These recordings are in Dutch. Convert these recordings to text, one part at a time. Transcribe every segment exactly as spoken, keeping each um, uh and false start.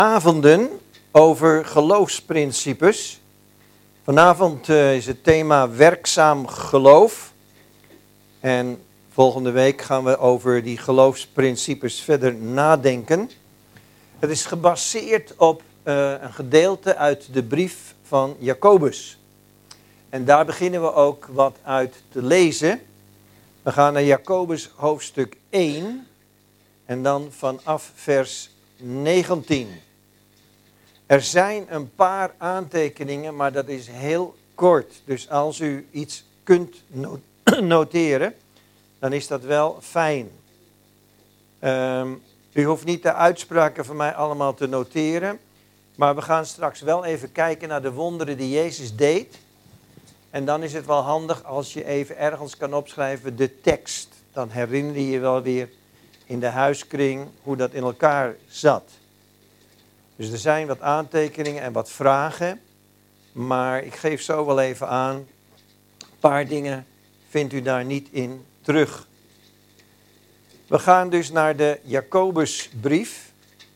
Avonden over geloofsprincipes. Vanavond uh, is het thema werkzaam geloof. En volgende week gaan we over die geloofsprincipes verder nadenken. Het is gebaseerd op uh, een gedeelte uit de brief van Jacobus. En daar beginnen we ook wat uit te lezen. We gaan naar Jacobus hoofdstuk één en dan vanaf vers negentien. Er zijn een paar aantekeningen, maar dat is heel kort. Dus als u iets kunt noteren, dan is dat wel fijn. Um, u hoeft niet de uitspraken van mij allemaal te noteren. Maar we gaan straks wel even kijken naar de wonderen die Jezus deed. En dan is het wel handig als je even ergens kan opschrijven de tekst. Dan herinner je je wel weer in de huiskring hoe dat in elkaar zat. Dus er zijn wat aantekeningen en wat vragen. Maar ik geef zo wel even aan. Een paar dingen vindt u daar niet in terug. We gaan dus naar de Jacobusbrief.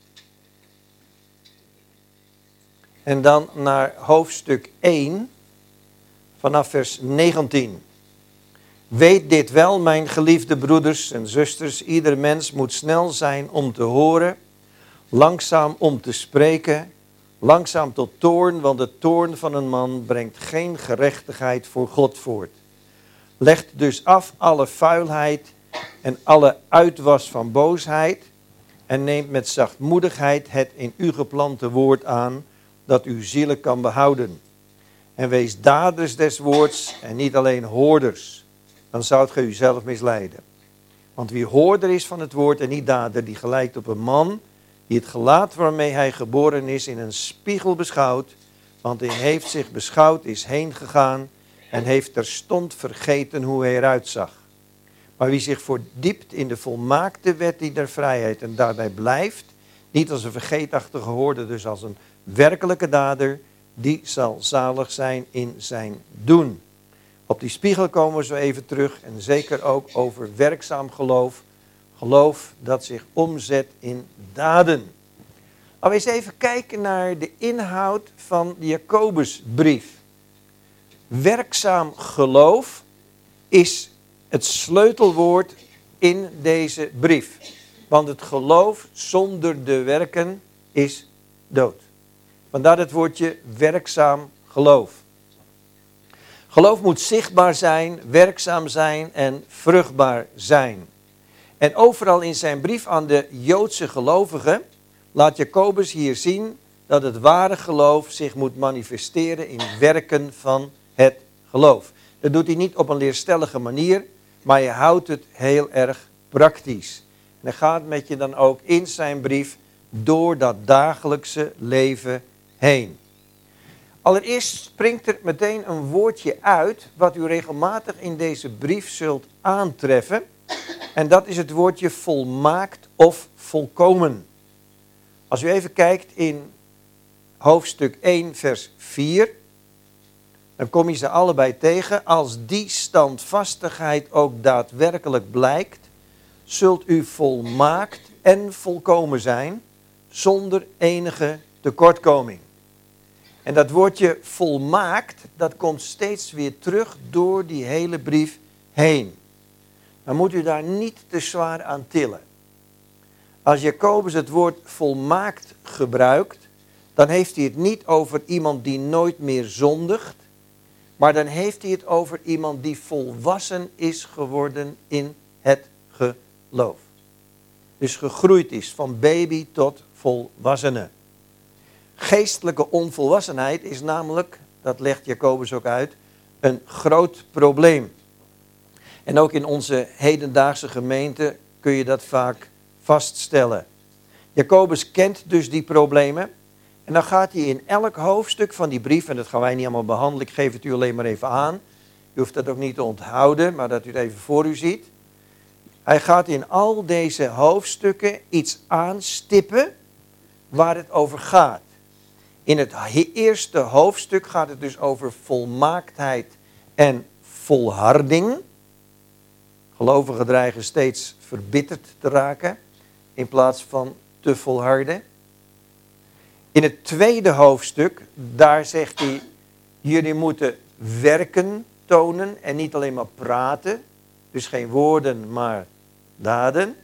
En dan naar hoofdstuk één. Vanaf vers negentien. Weet dit wel, mijn geliefde broeders en zusters. Ieder mens moet snel zijn om te horen. Langzaam om te spreken. Langzaam tot toorn, want de toorn van een man brengt geen gerechtigheid voor God voort. Legt dus af alle vuilheid en alle uitwas van boosheid. En neemt met zachtmoedigheid het in u geplante woord aan, dat uw zielen kan behouden. En wees daders des woords en niet alleen hoorders. Dan zoudt gij uzelf misleiden. Want wie hoorder is van het woord en niet dader, die gelijkt op een man die het gelaat waarmee hij geboren is in een spiegel beschouwt. Want hij heeft zich beschouwd, is heen gegaan en heeft terstond vergeten hoe hij eruit zag. Maar wie zich verdiept in de volmaakte wet die der vrijheid en daarbij blijft, niet als een vergeetachtige hoorder, dus als een werkelijke dader, die zal zalig zijn in zijn doen. Op die spiegel komen we zo even terug en zeker ook over werkzaam geloof. Geloof dat zich omzet in daden. Laten we eens even kijken naar de inhoud van de Jacobusbrief. Werkzaam geloof is het sleutelwoord in deze brief. Want het geloof zonder de werken is dood. Vandaar het woordje werkzaam geloof. Geloof moet zichtbaar zijn, werkzaam zijn en vruchtbaar zijn. En overal in zijn brief aan de Joodse gelovigen laat Jacobus hier zien dat het ware geloof zich moet manifesteren in werken van het geloof. Dat doet hij niet op een leerstellige manier, maar hij houdt het heel erg praktisch. En hij gaat met je dan ook in zijn brief door dat dagelijkse leven heen. Allereerst springt er meteen een woordje uit wat u regelmatig in deze brief zult aantreffen. En dat is het woordje volmaakt of volkomen. Als u even kijkt in hoofdstuk één vers vier. Dan kom je ze allebei tegen. Als die standvastigheid ook daadwerkelijk blijkt, zult u volmaakt en volkomen zijn zonder enige tekortkoming. En dat woordje volmaakt, dat komt steeds weer terug door die hele brief heen. Dan moet u daar niet te zwaar aan tillen. Als Jacobus het woord volmaakt gebruikt, dan heeft hij het niet over iemand die nooit meer zondigt, maar dan heeft hij het over iemand die volwassen is geworden in het geloof. Dus gegroeid is van baby tot volwassene. Geestelijke onvolwassenheid is namelijk, dat legt Jacobus ook uit, een groot probleem. En ook in onze hedendaagse gemeente kun je dat vaak vaststellen. Jacobus kent dus die problemen. En dan gaat hij in elk hoofdstuk van die brief, en dat gaan wij niet allemaal behandelen, ik geef het u alleen maar even aan. U hoeft dat ook niet te onthouden, maar dat u het even voor u ziet. Hij gaat in al deze hoofdstukken iets aanstippen waar het over gaat. In het eerste hoofdstuk gaat het dus over volmaaktheid en volharding. Gelovigen dreigen steeds verbitterd te raken in plaats van te volharden. In het tweede hoofdstuk, daar zegt hij, jullie moeten werken tonen en niet alleen maar praten. Dus geen woorden, maar daden.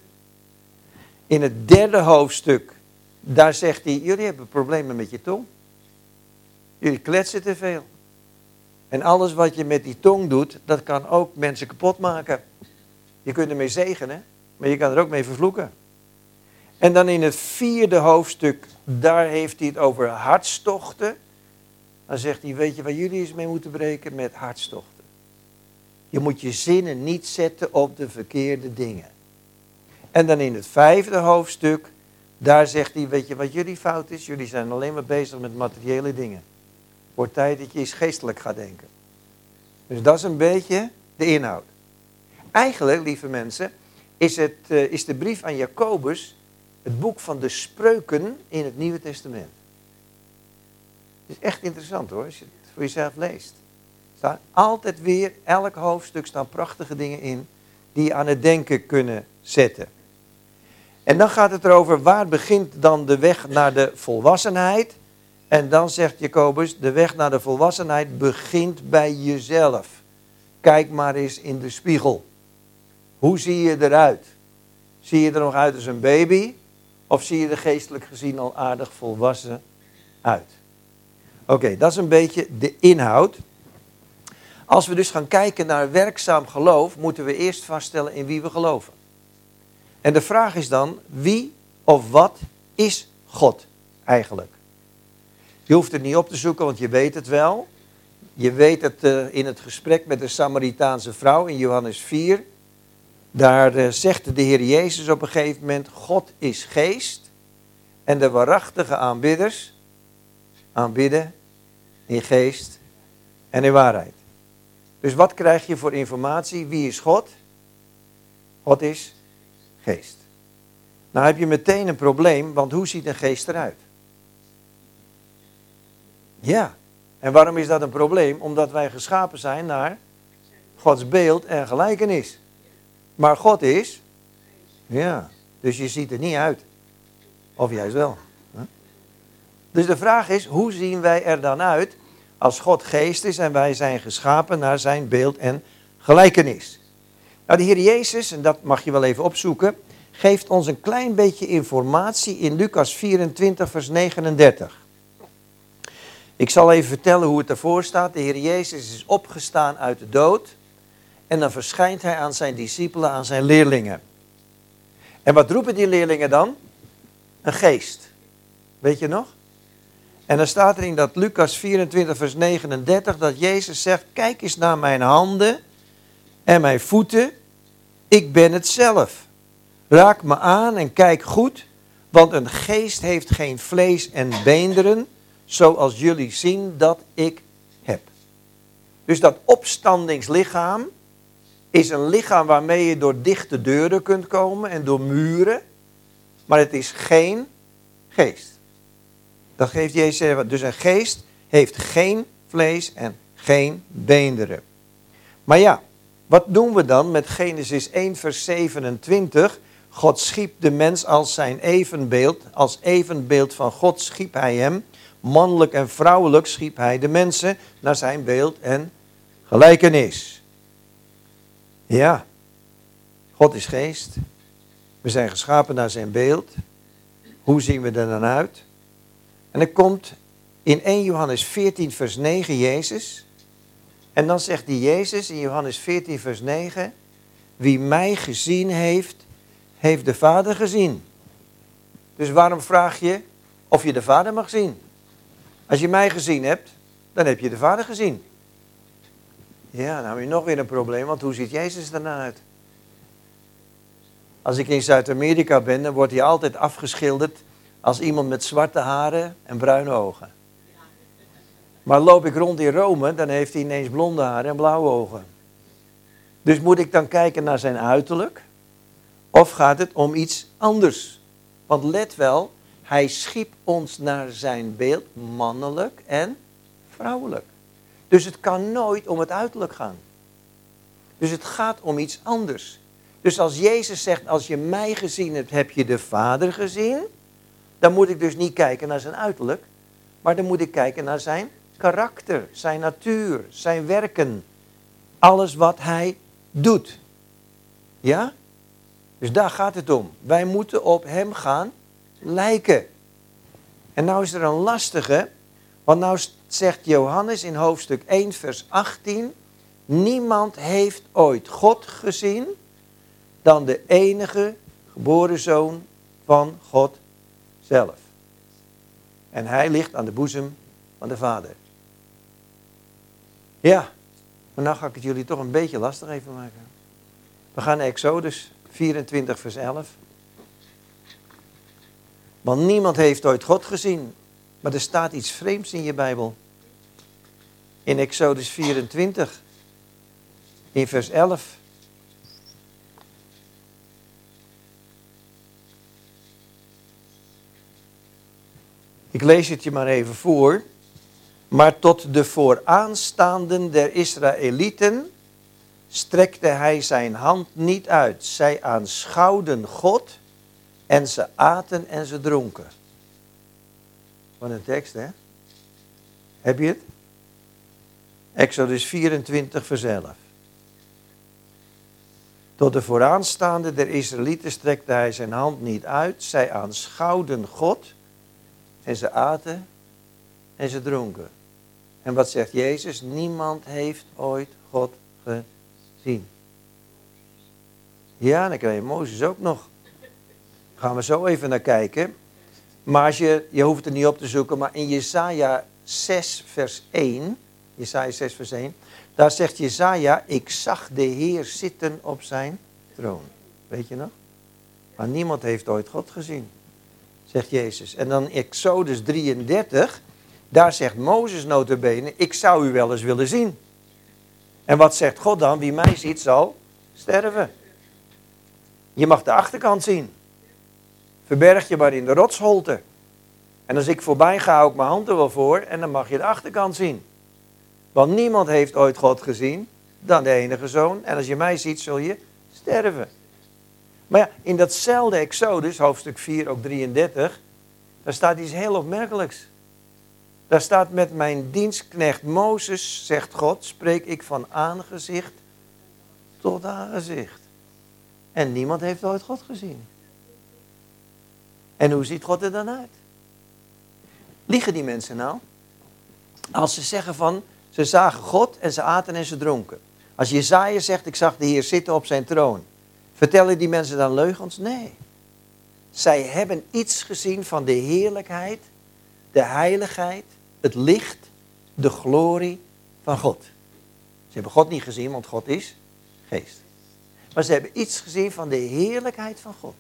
In het derde hoofdstuk, daar zegt hij, jullie hebben problemen met je tong. Jullie kletsen te veel. En alles wat je met die tong doet, dat kan ook mensen kapot maken. Je kunt ermee zegenen, maar je kan er ook mee vervloeken. En dan in het vierde hoofdstuk, daar heeft hij het over hartstochten. Dan zegt hij, weet je waar jullie eens mee moeten breken? Met hartstochten. Je moet je zinnen niet zetten op de verkeerde dingen. En dan in het vijfde hoofdstuk, daar zegt hij, weet je wat jullie fout is? Jullie zijn alleen maar bezig met materiële dingen. Wordt tijd dat je eens geestelijk gaat denken. Dus dat is een beetje de inhoud. Eigenlijk, lieve mensen, is, het, uh, is de brief aan Jacobus het boek van de spreuken in het Nieuwe Testament. Het is echt interessant hoor, als je het voor jezelf leest. Er staan altijd weer, elk hoofdstuk staan prachtige dingen in die je aan het denken kunnen zetten. En dan gaat het erover, waar begint dan de weg naar de volwassenheid? En dan zegt Jacobus, de weg naar de volwassenheid begint bij jezelf. Kijk maar eens in de spiegel. Hoe zie je eruit? Zie je er nog uit als een baby? Of zie je er geestelijk gezien al aardig volwassen uit? Oké, okay, dat is een beetje de inhoud. Als we dus gaan kijken naar werkzaam geloof, moeten we eerst vaststellen in wie we geloven. En de vraag is dan, wie of wat is God eigenlijk? Je hoeft het niet op te zoeken, want je weet het wel. Je weet het uh, in het gesprek met de Samaritaanse vrouw in Johannes vier. Daar uh, zegt de Heer Jezus op een gegeven moment, God is geest. En de waarachtige aanbidders aanbidden in geest en in waarheid. Dus wat krijg je voor informatie? Wie is God? God is geest. Nou heb je meteen een probleem, want hoe ziet een geest eruit? Ja, en waarom is dat een probleem? Omdat wij geschapen zijn naar Gods beeld en gelijkenis. Maar God is, ja, dus je ziet er niet uit. Of juist wel. Dus de vraag is, hoe zien wij er dan uit als God geest is en wij zijn geschapen naar zijn beeld en gelijkenis? Nou, de Heer Jezus, en dat mag je wel even opzoeken, geeft ons een klein beetje informatie in Lucas vierentwintig vers negenendertig. Ik zal even vertellen hoe het ervoor staat. De Heer Jezus is opgestaan uit de dood. En dan verschijnt hij aan zijn discipelen, aan zijn leerlingen. En wat roepen die leerlingen dan? Een geest. Weet je nog? En dan staat er in dat Lucas vierentwintig vers negenendertig dat Jezus zegt, kijk eens naar mijn handen en mijn voeten. Ik ben het zelf. Raak me aan en kijk goed, want een geest heeft geen vlees en beenderen, zoals jullie zien dat ik heb. Dus dat opstandingslichaam is een lichaam waarmee je door dichte deuren kunt komen en door muren. Maar het is geen geest. Dat geeft Jezus. Dus een geest heeft geen vlees en geen beenderen. Maar ja, wat doen we dan met Genesis één vers zevenentwintig? God schiep de mens als zijn evenbeeld. Als evenbeeld van God schiep hij hem. Mannelijk en vrouwelijk schiep hij de mensen naar zijn beeld en gelijkenis. Ja, God is geest. We zijn geschapen naar zijn beeld. Hoe zien we er dan uit? En er komt in eerste Johannes veertien vers negen Jezus. En dan zegt die Jezus in Johannes veertien vers negen. Wie mij gezien heeft, heeft de Vader gezien. Dus waarom vraag je of je de Vader mag zien? Als je mij gezien hebt, dan heb je de Vader gezien. Ja, dan heb je nog weer een probleem, want hoe ziet Jezus er nou uit? Als ik in Zuid-Amerika ben, dan wordt hij altijd afgeschilderd als iemand met zwarte haren en bruine ogen. Maar loop ik rond in Rome, dan heeft hij ineens blonde haren en blauwe ogen. Dus moet ik dan kijken naar zijn uiterlijk? Of gaat het om iets anders? Want let wel, hij schiep ons naar zijn beeld, mannelijk en vrouwelijk. Dus het kan nooit om het uiterlijk gaan. Dus het gaat om iets anders. Dus als Jezus zegt, als je mij gezien hebt, heb je de Vader gezien. dan moet ik dus niet kijken naar zijn uiterlijk, maar dan moet ik kijken naar zijn karakter, zijn natuur, zijn werken. Alles wat hij doet. Ja? Dus daar gaat het om. Wij moeten op hem gaan lijken. En nou is er een lastige, want nou zegt Johannes in hoofdstuk één vers achttien, niemand heeft ooit God gezien dan de enige geboren zoon van God zelf. En hij ligt aan de boezem van de Vader. Ja, maar nou ga ik het jullie toch een beetje lastig even maken. We gaan naar Exodus vierentwintig vers elf. Want niemand heeft ooit God gezien. Maar er staat iets vreemds in je Bijbel. In Exodus vierentwintig. In vers elf. Ik lees het je maar even voor. Maar tot de vooraanstaanden der Israëlieten strekte hij zijn hand niet uit. Zij aanschouwden God en ze aten en ze dronken. Wat een tekst, hè? Heb je het? Exodus vierentwintig vers elf. Tot de vooraanstaanden der Israëlieten strekte hij zijn hand niet uit. Zij aanschouwden God en ze aten en ze dronken. En wat zegt Jezus? Niemand heeft ooit God gezien. Ja, dan krijg je Mozes ook nog. Gaan we zo even naar kijken. Maar als je, je hoeft het niet op te zoeken, maar in Jesaja zes vers één, Jesaja zes vers één, daar zegt Jesaja, ik zag de Heer zitten op zijn troon. Weet je nog? Maar niemand heeft ooit God gezien, zegt Jezus. En dan Exodus drieëndertig, daar zegt Mozes nota bene, ik zou u wel eens willen zien. En wat zegt God dan? Wie mij ziet zal sterven. Je mag de achterkant zien. Verberg je maar in de rotsholte. En als ik voorbij ga, hou ik mijn hand er wel voor en dan mag je de achterkant zien. Want niemand heeft ooit God gezien dan de enige zoon. En als je mij ziet, zul je sterven. Maar ja, in datzelfde Exodus, hoofdstuk vier, ook drieëndertig, daar staat iets heel opmerkelijks. Daar staat met mijn dienstknecht Mozes, zegt God, spreek ik van aangezicht tot aangezicht. En niemand heeft ooit God gezien. En hoe ziet God er dan uit? Liegen die mensen nou? Als ze zeggen van, ze zagen God en ze aten en ze dronken. Als Jesaja zegt, ik zag de Heer zitten op zijn troon. Vertellen die mensen dan leugens? Nee. Zij hebben iets gezien van de heerlijkheid, de heiligheid, het licht, de glorie van God. Ze hebben God niet gezien, want God is geest. Maar ze hebben iets gezien van de heerlijkheid van God.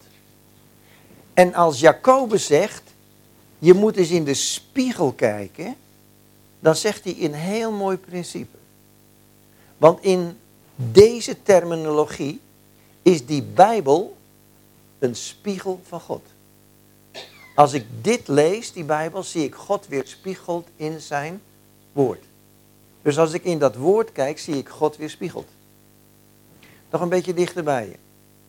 En als Jacobus zegt, je moet eens in de spiegel kijken, dan zegt hij een heel mooi principe. Want in deze terminologie is die Bijbel een spiegel van God. Als ik dit lees, die Bijbel, zie ik God weerspiegeld in zijn woord. Dus als ik in dat woord kijk, zie ik God weerspiegeld. Nog een beetje dichterbij je.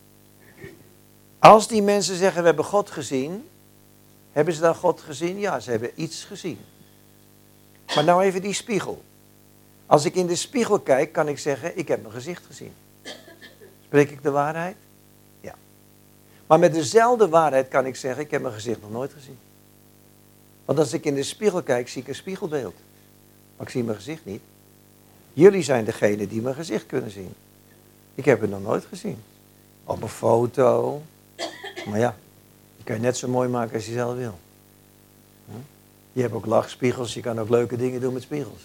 Als die mensen zeggen, we hebben God gezien. Hebben ze dan God gezien? Ja, ze hebben iets gezien. Maar nou even die spiegel. Als ik in de spiegel kijk, kan ik zeggen, ik heb mijn gezicht gezien. Spreek ik de waarheid? Ja. Maar met dezelfde waarheid kan ik zeggen, ik heb mijn gezicht nog nooit gezien. Want als ik in de spiegel kijk, zie ik een spiegelbeeld. Maar ik zie mijn gezicht niet. Jullie zijn degene die mijn gezicht kunnen zien. Ik heb het nog nooit gezien. Op een foto. Maar ja, die kan je net zo mooi maken als je zelf wil. Je hebt ook lachspiegels, je kan ook leuke dingen doen met spiegels.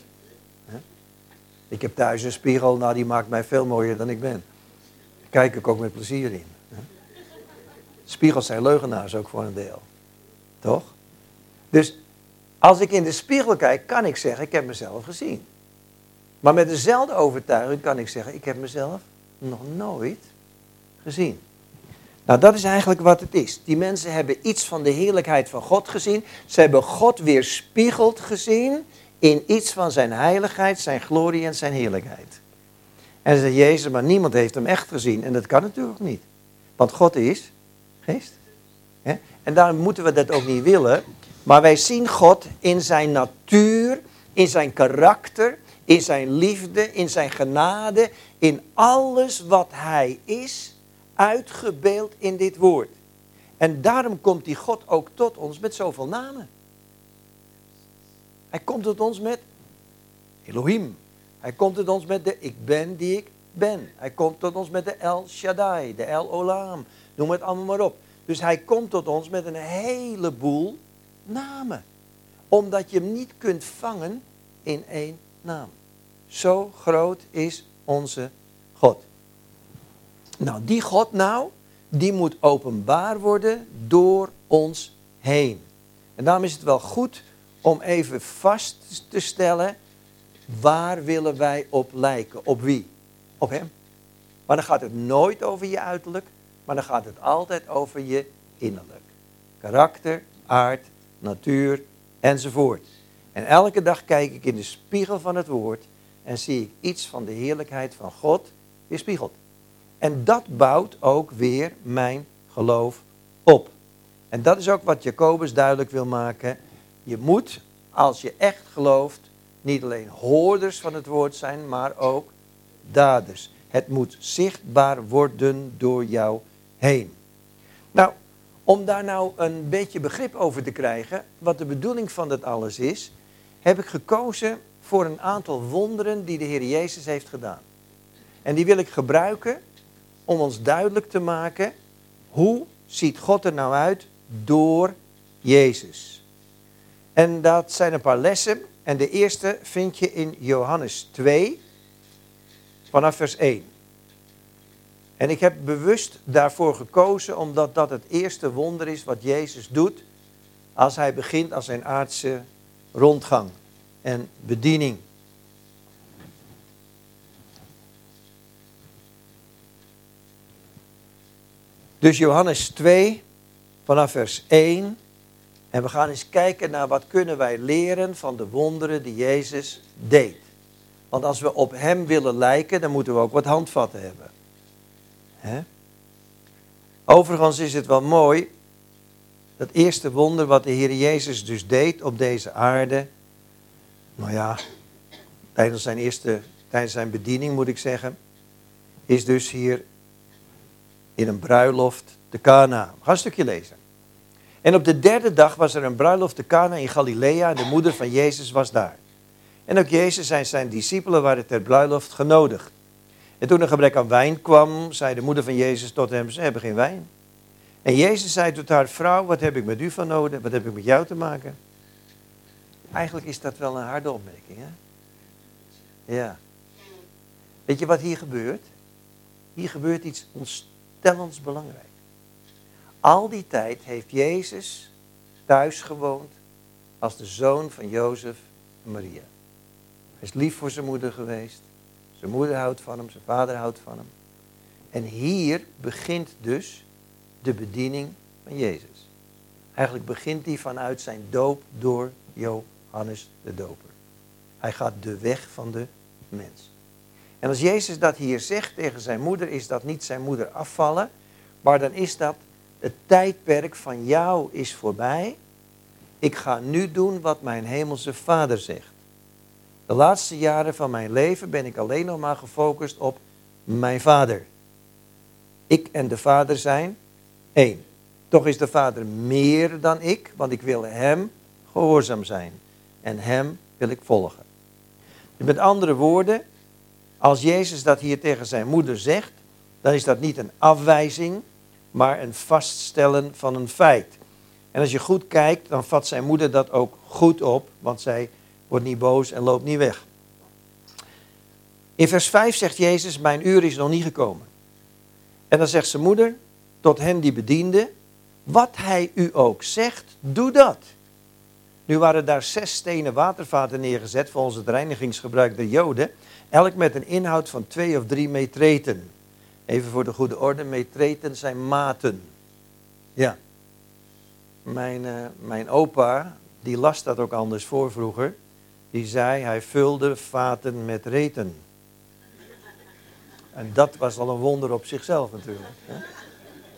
Ik heb thuis een spiegel, nou die maakt mij veel mooier dan ik ben. Daar kijk ik ook met plezier in. Spiegels zijn leugenaars ook voor een deel. Toch? Dus als ik in de spiegel kijk, kan ik zeggen, ik heb mezelf gezien. Maar met dezelfde overtuiging kan ik zeggen, ik heb mezelf nog nooit gezien. Nou, dat is eigenlijk wat het is. Die mensen hebben iets van de heerlijkheid van God gezien. Ze hebben God weerspiegeld gezien in iets van zijn heiligheid, zijn glorie en zijn heerlijkheid. En ze zeggen, Jezus, maar niemand heeft hem echt gezien. En dat kan natuurlijk niet. Want God is geest. En En daarom moeten we dat ook niet willen. Maar wij zien God in zijn natuur, in zijn karakter, in zijn liefde, in zijn genade, in alles wat hij is, uitgebeeld in dit woord. En daarom komt die God ook tot ons met zoveel namen. Hij komt tot ons met Elohim. Hij komt tot ons met de ik ben die ik ben. Hij komt tot ons met de El Shaddai, de El Olam. Noem het allemaal maar op. Dus hij komt tot ons met een heleboel namen. Omdat je hem niet kunt vangen in één naam. Zo groot is onze God. Nou, die God nou, die moet openbaar worden door ons heen. En daarom is het wel goed om even vast te stellen, waar willen wij op lijken? Op wie? Op hem. Maar dan gaat het nooit over je uiterlijk, maar dan gaat het altijd over je innerlijk. Karakter, aard, natuur enzovoort. En elke dag kijk ik in de spiegel van het woord en zie ik iets van de heerlijkheid van God weerspiegeld. En dat bouwt ook weer mijn geloof op. En dat is ook wat Jacobus duidelijk wil maken. Je moet, als je echt gelooft, niet alleen hoorders van het woord zijn, maar ook daders. Het moet zichtbaar worden door jou heen. Nou, om daar nou een beetje begrip over te krijgen, wat de bedoeling van dat alles is, heb ik gekozen voor een aantal wonderen die de Heer Jezus heeft gedaan. En die wil ik gebruiken om ons duidelijk te maken, hoe ziet God er nou uit door Jezus. En dat zijn een paar lessen. En de eerste vind je in Johannes twee, vanaf vers één. En ik heb bewust daarvoor gekozen, omdat dat het eerste wonder is wat Jezus doet, als hij begint aan zijn aardse rondgang en bediening. Dus Johannes twee, vanaf vers één. En we gaan eens kijken naar wat kunnen wij leren van de wonderen die Jezus deed. Want als we op hem willen lijken, dan moeten we ook wat handvatten hebben. He? Overigens is het wel mooi, dat eerste wonder wat de Heer Jezus dus deed op deze aarde. Nou ja, tijdens zijn eerste, tijdens zijn bediening moet ik zeggen, is dus hier in een bruiloft te Cana. We gaan een stukje lezen. En op de derde dag was er een bruiloft te Cana in Galilea en de moeder van Jezus was daar. En ook Jezus en zijn discipelen waren ter bruiloft genodigd. En toen er gebrek aan wijn kwam, zei de moeder van Jezus tot hem, ze hebben geen wijn. En Jezus zei tot haar, vrouw, wat heb ik met u van nodig? Wat heb ik met jou te maken? Eigenlijk is dat wel een harde opmerking, hè? Ja. Weet je wat hier gebeurt? Hier gebeurt iets ontstellends belangrijk. Al die tijd heeft Jezus thuis gewoond als de zoon van Jozef en Maria. Hij is lief voor zijn moeder geweest. Zijn moeder houdt van hem, zijn vader houdt van hem. En hier begint dus de bediening van Jezus. Eigenlijk begint hij vanuit zijn doop door Johannes de Doper. Hij gaat de weg van de mens. En als Jezus dat hier zegt tegen zijn moeder, is dat niet zijn moeder afvallen, maar dan is dat het tijdperk van jou is voorbij. Ik ga nu doen wat mijn hemelse Vader zegt. De laatste jaren van mijn leven ben ik alleen nog maar gefocust op mijn Vader. Ik en de Vader zijn één. Toch is de Vader meer dan ik, want ik wil hem gehoorzaam zijn. En hem wil ik volgen. Dus met andere woorden, als Jezus dat hier tegen zijn moeder zegt, dan is dat niet een afwijzing, maar een vaststellen van een feit. En als je goed kijkt, dan vat zijn moeder dat ook goed op, want zij wordt niet boos en loopt niet weg. In vers vijf zegt Jezus, mijn uur is nog niet gekomen. En dan zegt zijn moeder, tot hen die bedienden, wat hij u ook zegt, doe dat. Nu waren daar zes stenen watervaten neergezet volgens het reinigingsgebruik der Joden, elk met een inhoud van twee of drie metreten. Even voor de goede orde, metreten zijn maten. Ja. Mijn, uh, mijn opa, die las dat ook anders voor vroeger. Die zei, hij vulde vaten met reten. En dat was al een wonder op zichzelf natuurlijk. Hè?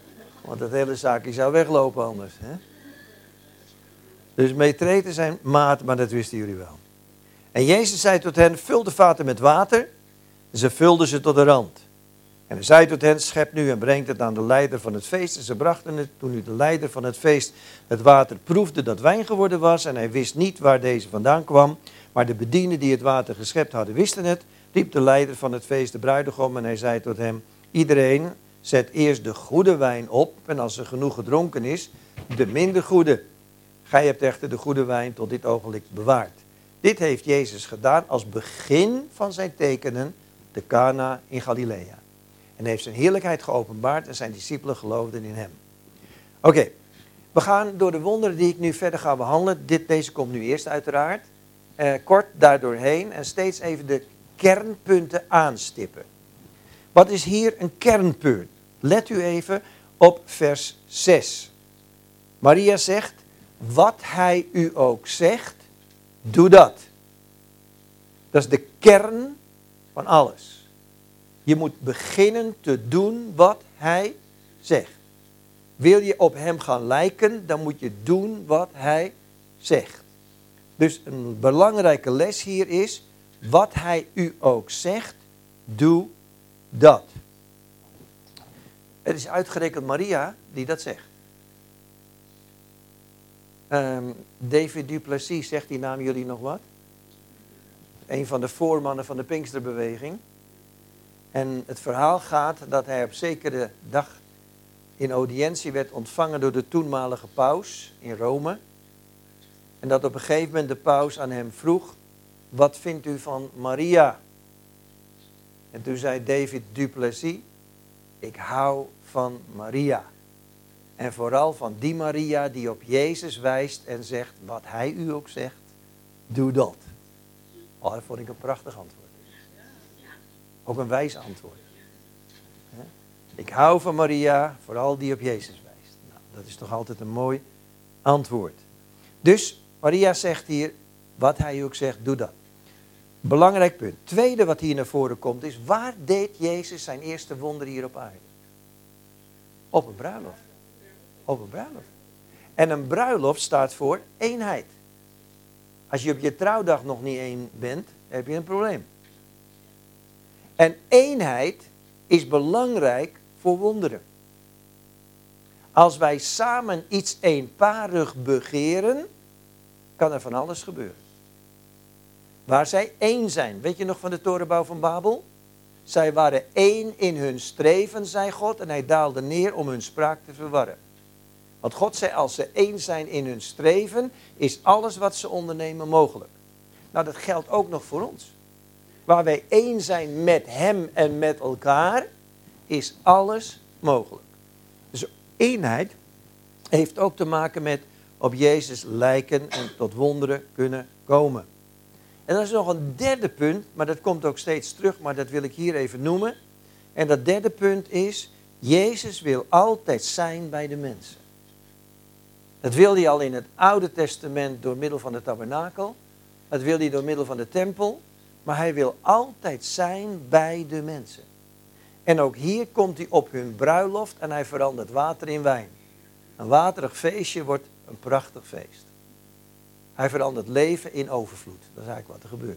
Want het hele zaakje zou weglopen anders. Hè? Dus meetreten zijn maat, maar dat wisten jullie wel. En Jezus zei tot hen, vul de vaten met water. En ze vulden ze tot de rand. En hij zei tot hen, schep nu en brengt het aan de leider van het feest. En ze brachten het, toen nu de leider van het feest het water proefde dat wijn geworden was. En hij wist niet waar deze vandaan kwam. Maar de bedienden die het water geschept hadden, wisten het. Riep de leider van het feest de bruidegom en hij zei tot hem, iedereen zet eerst de goede wijn op. En als er genoeg gedronken is, de minder goede. Gij hebt echter de goede wijn tot dit ogenblik bewaard. Dit heeft Jezus gedaan als begin van zijn tekenen, de Kana in Galilea. En heeft zijn heerlijkheid geopenbaard en zijn discipelen geloofden in hem. Oké, okay, we gaan door de wonderen die ik nu verder ga behandelen. Dit, deze komt nu eerst uiteraard. Eh, kort daardoorheen en steeds even de kernpunten aanstippen. Wat is hier een kernpunt? Let u even op vers zes. Maria zegt, wat hij u ook zegt, doe dat. Dat is de kern van alles. Je moet beginnen te doen wat hij zegt. Wil je op hem gaan lijken, dan moet je doen wat hij zegt. Dus een belangrijke les hier is, wat hij u ook zegt, doe dat. Het is uitgerekend Maria die dat zegt. Um, David du Plessis, zegt die naam jullie nog wat? Een van de voormannen van de Pinksterbeweging. En het verhaal gaat dat hij op zekere dag in audiëntie werd ontvangen door de toenmalige paus in Rome. En dat op een gegeven moment de paus aan hem vroeg, wat vindt u van Maria? En toen zei David du Plessis, ik hou van Maria. En vooral van die Maria die op Jezus wijst en zegt, wat hij u ook zegt, doe dat. Oh, dat vond ik een prachtig antwoord. Ook een wijs antwoord. Ik hou van Maria, vooral die op Jezus wijst. Nou, dat is toch altijd een mooi antwoord. Dus Maria zegt hier, wat hij ook zegt, doe dat. Belangrijk punt. Tweede wat hier naar voren komt is, waar deed Jezus zijn eerste wonder hier op aarde? Op een bruiloft. Op een bruiloft. En een bruiloft staat voor eenheid. Als je op je trouwdag nog niet één bent, heb je een probleem. En eenheid is belangrijk voor wonderen. Als wij samen iets eenparig begeren, kan er van alles gebeuren. Waar zij één zijn. Weet je nog van de torenbouw van Babel? Zij waren één in hun streven, zei God, en hij daalde neer om hun spraak te verwarren. Want God zei, als ze één zijn in hun streven, is alles wat ze ondernemen mogelijk. Nou, dat geldt ook nog voor ons. Waar wij één zijn met hem en met elkaar, is alles mogelijk. Dus eenheid heeft ook te maken met op Jezus lijken en tot wonderen kunnen komen. En dan is er nog een derde punt, maar dat komt ook steeds terug, maar dat wil ik hier even noemen. En dat derde punt is, Jezus wil altijd zijn bij de mensen. Dat wil hij al in het Oude Testament door middel van de tabernakel. Dat wil hij door middel van de tempel. Maar hij wil altijd zijn bij de mensen. En ook hier komt hij op hun bruiloft en hij verandert water in wijn. Een waterig feestje wordt een prachtig feest. Hij verandert leven in overvloed. Dat is eigenlijk wat er gebeurt.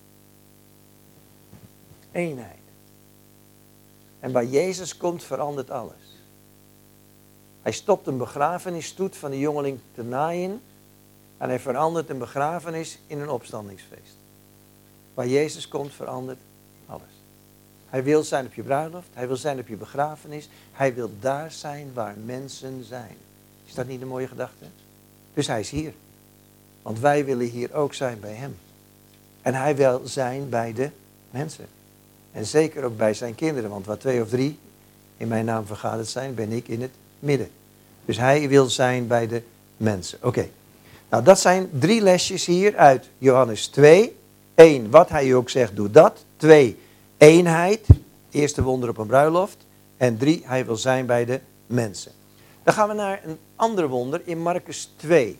Eenheid. En bij Jezus komt verandert alles. Hij stopt een begrafenisstoet van de jongeling te naaien. En hij verandert een begrafenis in een opstandingsfeest. Waar Jezus komt verandert alles. Hij wil zijn op je bruiloft. Hij wil zijn op je begrafenis. Hij wil daar zijn waar mensen zijn. Is dat niet een mooie gedachte? Dus hij is hier. Want wij willen hier ook zijn bij hem. En hij wil zijn bij de mensen. En zeker ook bij zijn kinderen. Want waar twee of drie in mijn naam vergaderd zijn, ben ik in het midden. Dus hij wil zijn bij de mensen. Oké. Okay. Nou, dat zijn drie lesjes hier uit Johannes twee. Eén, wat hij u ook zegt, doe dat. Twee, eenheid. Eerste wonder op een bruiloft. En drie, hij wil zijn bij de mensen. Dan gaan we naar een ander wonder in Marcus twee.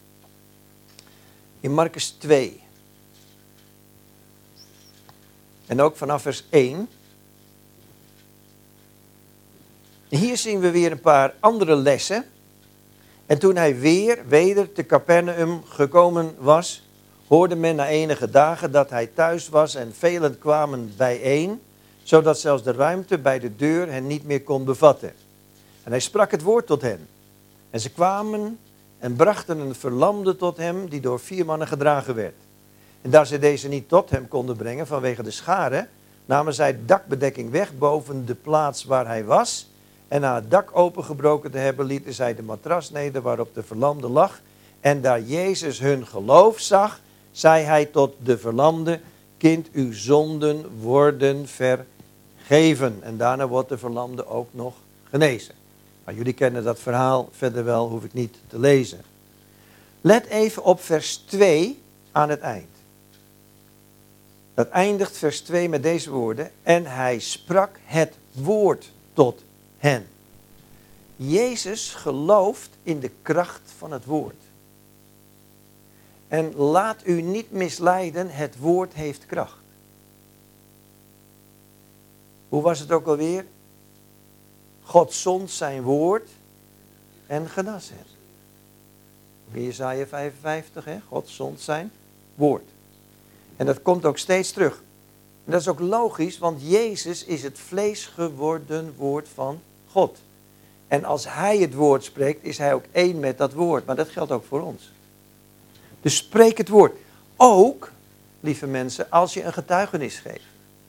In Marcus twee. En ook vanaf vers één. Hier hier zien we weer een paar andere lessen. En toen hij weer, weder te Capernaum gekomen was, hoorde men na enige dagen dat hij thuis was en velen kwamen bijeen, zodat zelfs de ruimte bij de deur hen niet meer kon bevatten. En hij sprak het woord tot hen. En ze kwamen en brachten een verlamde tot hem, die door vier mannen gedragen werd. En daar ze deze niet tot hem konden brengen vanwege de scharen, namen zij de dakbedekking weg boven de plaats waar hij was. En na het dak opengebroken te hebben, lieten zij de matras neder waarop de verlamde lag. En daar Jezus hun geloof zag, zei hij tot de verlamde: kind, uw zonden worden vergeven. En daarna wordt de verlamde ook nog genezen. Maar jullie kennen dat verhaal verder wel, hoef ik niet te lezen. Let even op vers twee aan het eind. Dat eindigt vers twee met deze woorden. En hij sprak het woord tot hen. Jezus gelooft in de kracht van het woord. En laat u niet misleiden, het woord heeft kracht. Hoe was het ook alweer? God zond zijn woord en genas het. In Jesaja vijfenvijftig, hè? God zond zijn woord. En dat komt ook steeds terug. En dat is ook logisch, want Jezus is het vlees geworden woord van God. En als hij het woord spreekt, is hij ook één met dat woord. Maar dat geldt ook voor ons. Dus spreek het woord. Ook, lieve mensen, als je een getuigenis geeft.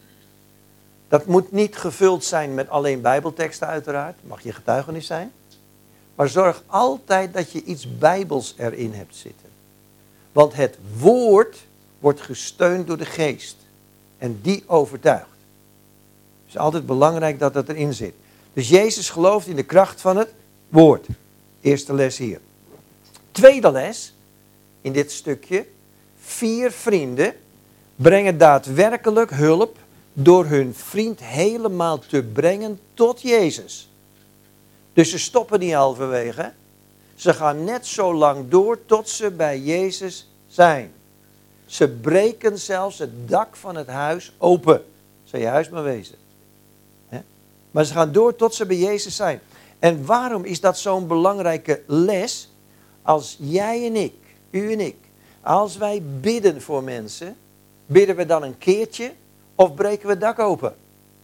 Dat moet niet gevuld zijn met alleen bijbelteksten uiteraard. Mag je getuigenis zijn. Maar zorg altijd dat je iets bijbels erin hebt zitten. Want het woord wordt gesteund door de geest. En die overtuigt. Het is altijd belangrijk dat dat erin zit. Dus Jezus gelooft in de kracht van het woord. Eerste les hier. Tweede les in dit stukje. Vier vrienden brengen daadwerkelijk hulp door hun vriend helemaal te brengen tot Jezus. Dus ze stoppen niet halverwege. Ze gaan net zo lang door tot ze bij Jezus zijn. Ze breken zelfs het dak van het huis open. Zou je huis maar wezen. He? Maar ze gaan door tot ze bij Jezus zijn. En waarom is dat zo'n belangrijke les? Als jij en ik, u en ik, als wij bidden voor mensen, bidden we dan een keertje of breken we het dak open?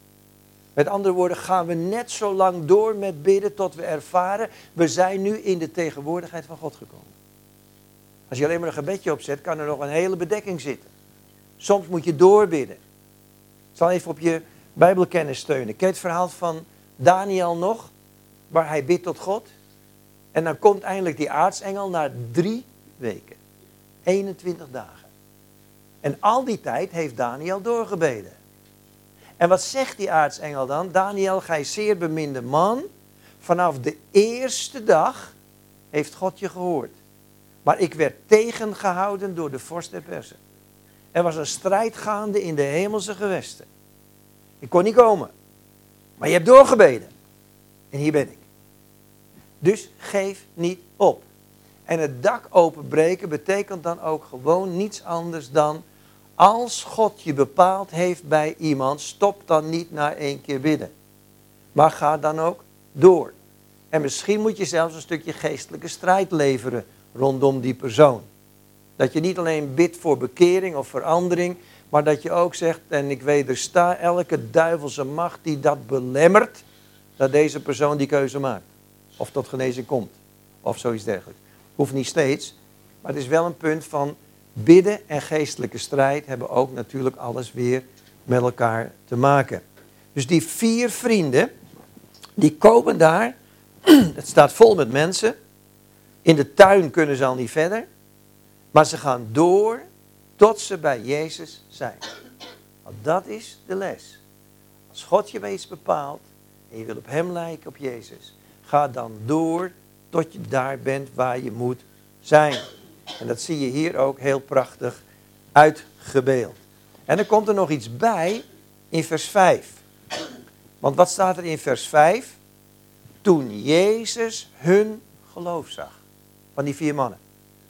Met andere woorden, gaan we net zo lang door met bidden tot we ervaren, we zijn nu in de tegenwoordigheid van God gekomen. Als je alleen maar een gebedje opzet, kan er nog een hele bedekking zitten. Soms moet je doorbidden. Ik zal even op je Bijbelkennis steunen. Ken je het verhaal van Daniel nog? Waar hij bidt tot God. En dan komt eindelijk die aartsengel na drie weken. eenentwintig dagen. En al die tijd heeft Daniel doorgebeden. En wat zegt die aartsengel dan? Daniel, gij zeer beminde man. Vanaf de eerste dag heeft God je gehoord. Maar ik werd tegengehouden door de vorst der Persen. Er was een strijd gaande in de hemelse gewesten. Ik kon niet komen. Maar je hebt doorgebeden. En hier ben ik. Dus geef niet op. En het dak openbreken betekent dan ook gewoon niets anders dan, als God je bepaald heeft bij iemand, stop dan niet na één keer bidden. Maar ga dan ook door. En misschien moet je zelfs een stukje geestelijke strijd leveren rondom die persoon. Dat je niet alleen bidt voor bekering of verandering, maar dat je ook zegt, en ik wedersta elke duivelse macht die dat belemmert, dat deze persoon die keuze maakt. Of tot genezing komt. Of zoiets dergelijks. Hoeft niet steeds, maar het is wel een punt van bidden en geestelijke strijd hebben ook natuurlijk alles weer met elkaar te maken. Dus die vier vrienden, die komen daar, het staat vol met mensen. In de tuin kunnen ze al niet verder. Maar ze gaan door tot ze bij Jezus zijn. Want dat is de les. Als God je bij iets bepaalt en je wil op hem lijken, op Jezus, ga dan door tot je daar bent waar je moet zijn. En dat zie je hier ook heel prachtig uitgebeeld. En er komt er nog iets bij in vers vijf. Want wat staat er in vers vijf? Toen Jezus hun geloof zag. Van die vier mannen.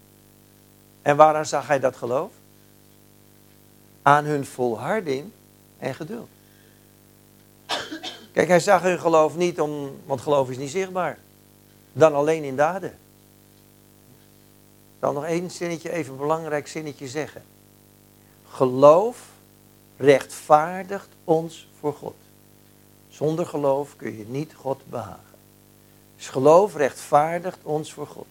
En waaraan zag hij dat geloof? Aan hun volharding en geduld. Kijk, Kijk, hij zag hun geloof niet, om, want geloof is niet zichtbaar. Dan alleen in daden. Ik zal nog één zinnetje, even een belangrijk zinnetje zeggen. Geloof rechtvaardigt ons voor God. Zonder geloof kun je niet God behagen. Dus geloof rechtvaardigt ons voor God.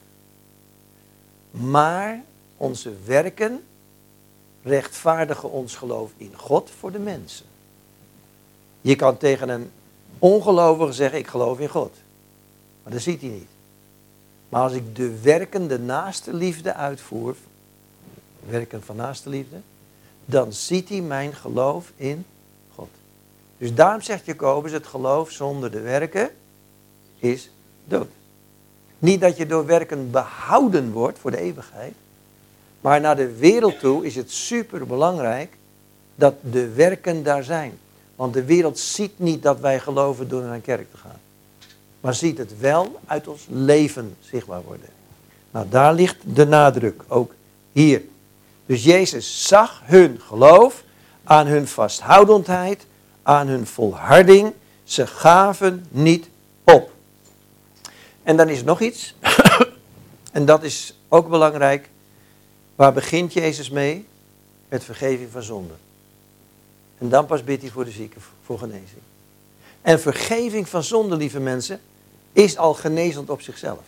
Maar onze werken rechtvaardigen ons geloof in God voor de mensen. Je kan tegen een ongelovige zeggen, ik geloof in God. Maar dat ziet hij niet. Maar als ik de werken, de naaste liefde uitvoer, werken van naaste liefde, dan ziet hij mijn geloof in God. Dus daarom zegt Jacobus, het geloof zonder de werken is dood. Niet dat je door werken behouden wordt voor de eeuwigheid, maar naar de wereld toe is het superbelangrijk dat de werken daar zijn. Want de wereld ziet niet dat wij geloven door naar een kerk te gaan. Maar ziet het wel uit ons leven zichtbaar worden. Nou, daar ligt de nadruk, ook hier. Dus Jezus zag hun geloof, aan hun vasthoudendheid, aan hun volharding. Ze gaven niet op. En dan is er nog iets. En dat is ook belangrijk. Waar begint Jezus mee? Met vergeving van zonden. En dan pas bidt hij voor de zieken, voor genezing. En vergeving van zonde, lieve mensen, is al genezend op zichzelf.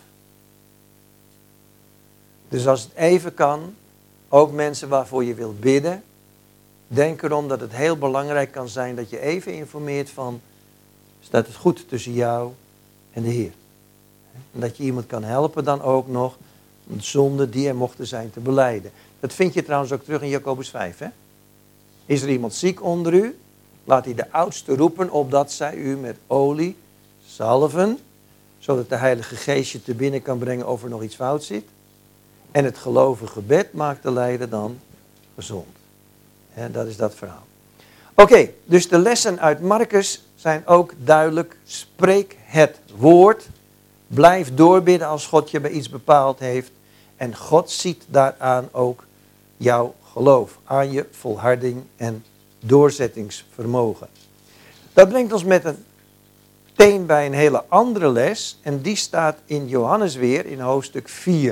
Dus als het even kan, ook mensen waarvoor je wilt bidden, denk erom dat het heel belangrijk kan zijn dat je even informeert van, staat het goed tussen jou en de Heer? En dat je iemand kan helpen dan ook nog een zonde die er mochten zijn te belijden. Dat vind je trouwens ook terug in Jacobus vijf. Hè? Is er iemand ziek onder u? Laat hij de oudste roepen, opdat zij u met olie zalven, zodat de Heilige Geest je te binnen kan brengen of er nog iets fout zit. En het gelovige gebed maakt de lijder dan gezond. Ja, dat is dat verhaal. Oké, okay, dus de lessen uit Marcus zijn ook duidelijk. Spreek het woord. Blijf doorbidden als God je bij iets bepaald heeft. En God ziet daaraan ook jouw geloof. Aan je volharding en doorzettingsvermogen. Dat brengt ons met een meteen bij een hele andere les. En die staat in Johannes weer in hoofdstuk vier.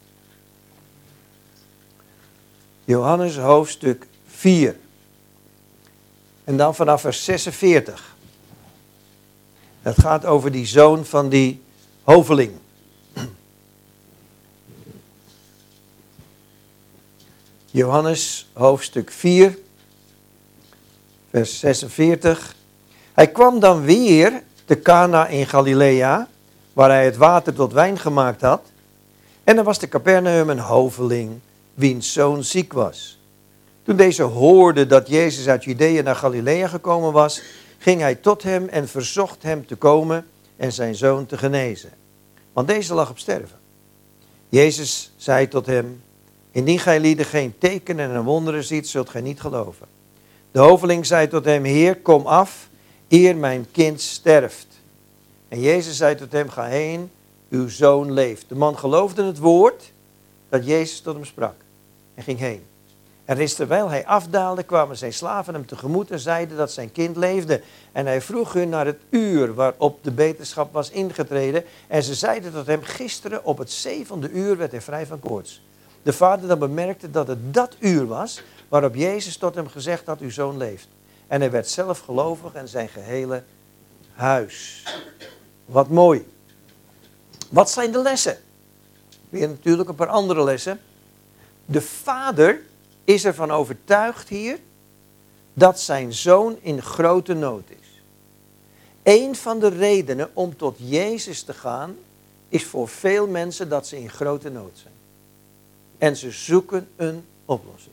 Johannes hoofdstuk vier. En dan vanaf vers zesenveertig. Dat gaat over die zoon van die hoveling. Johannes hoofdstuk vier, vers zesenveertig. Hij kwam dan weer te Cana in Galilea, waar hij het water tot wijn gemaakt had. En er was te Capernaum een hoveling, wiens zoon ziek was. Toen deze hoorde dat Jezus uit Judea naar Galilea gekomen was, ging hij tot hem en verzocht hem te komen en zijn zoon te genezen. Want deze lag op sterven. Jezus zei tot hem, indien gij lieden geen tekenen en wonderen ziet, zult gij niet geloven. De hoveling zei tot hem, Heer, kom af, eer mijn kind sterft. En Jezus zei tot hem, ga heen, uw zoon leeft. De man geloofde het woord dat Jezus tot hem sprak en ging heen. En reeds terwijl hij afdaalde, kwamen zijn slaven hem tegemoet en zeiden dat zijn kind leefde. En hij vroeg hun naar het uur waarop de beterschap was ingetreden. En ze zeiden tot hem, gisteren op het zevende uur werd hij vrij van koorts. De vader dan bemerkte dat het dat uur was waarop Jezus tot hem gezegd had, uw zoon leeft. En hij werd zelf gelovig en zijn gehele huis. Wat mooi. Wat zijn de lessen? Weer natuurlijk een paar andere lessen. De vader is ervan overtuigd hier dat zijn zoon in grote nood is. Een van de redenen om tot Jezus te gaan is voor veel mensen dat ze in grote nood zijn. En ze zoeken een oplossing.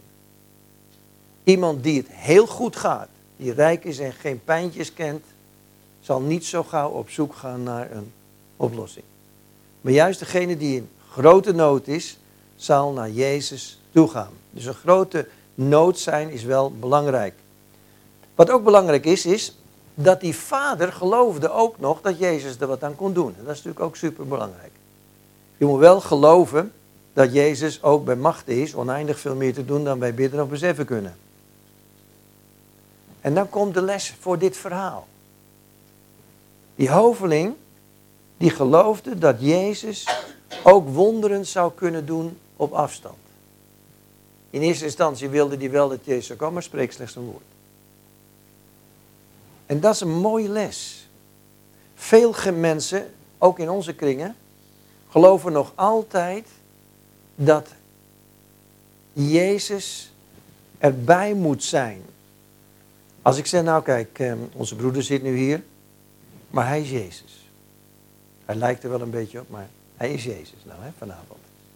Iemand die het heel goed gaat, die rijk is en geen pijntjes kent, zal niet zo gauw op zoek gaan naar een oplossing. Maar juist degene die in grote nood is, zal naar Jezus toe gaan. Dus een grote nood zijn is wel belangrijk. Wat ook belangrijk is, is dat die vader geloofde ook nog dat Jezus er wat aan kon doen. En dat is natuurlijk ook super belangrijk. Je moet wel geloven dat Jezus ook bij macht is, oneindig veel meer te doen dan wij bidden of beseffen kunnen. En dan komt de les voor dit verhaal. Die hoveling, die geloofde dat Jezus ook wonderen zou kunnen doen op afstand. In eerste instantie wilde hij wel dat Jezus zou komen, maar spreekt slechts een woord. En dat is een mooie les. Veel mensen, ook in onze kringen, geloven nog altijd dat Jezus erbij moet zijn. Als ik zeg, nou kijk, onze broeder zit nu hier, maar hij is Jezus. Hij lijkt er wel een beetje op, maar hij is Jezus nou hè, vanavond.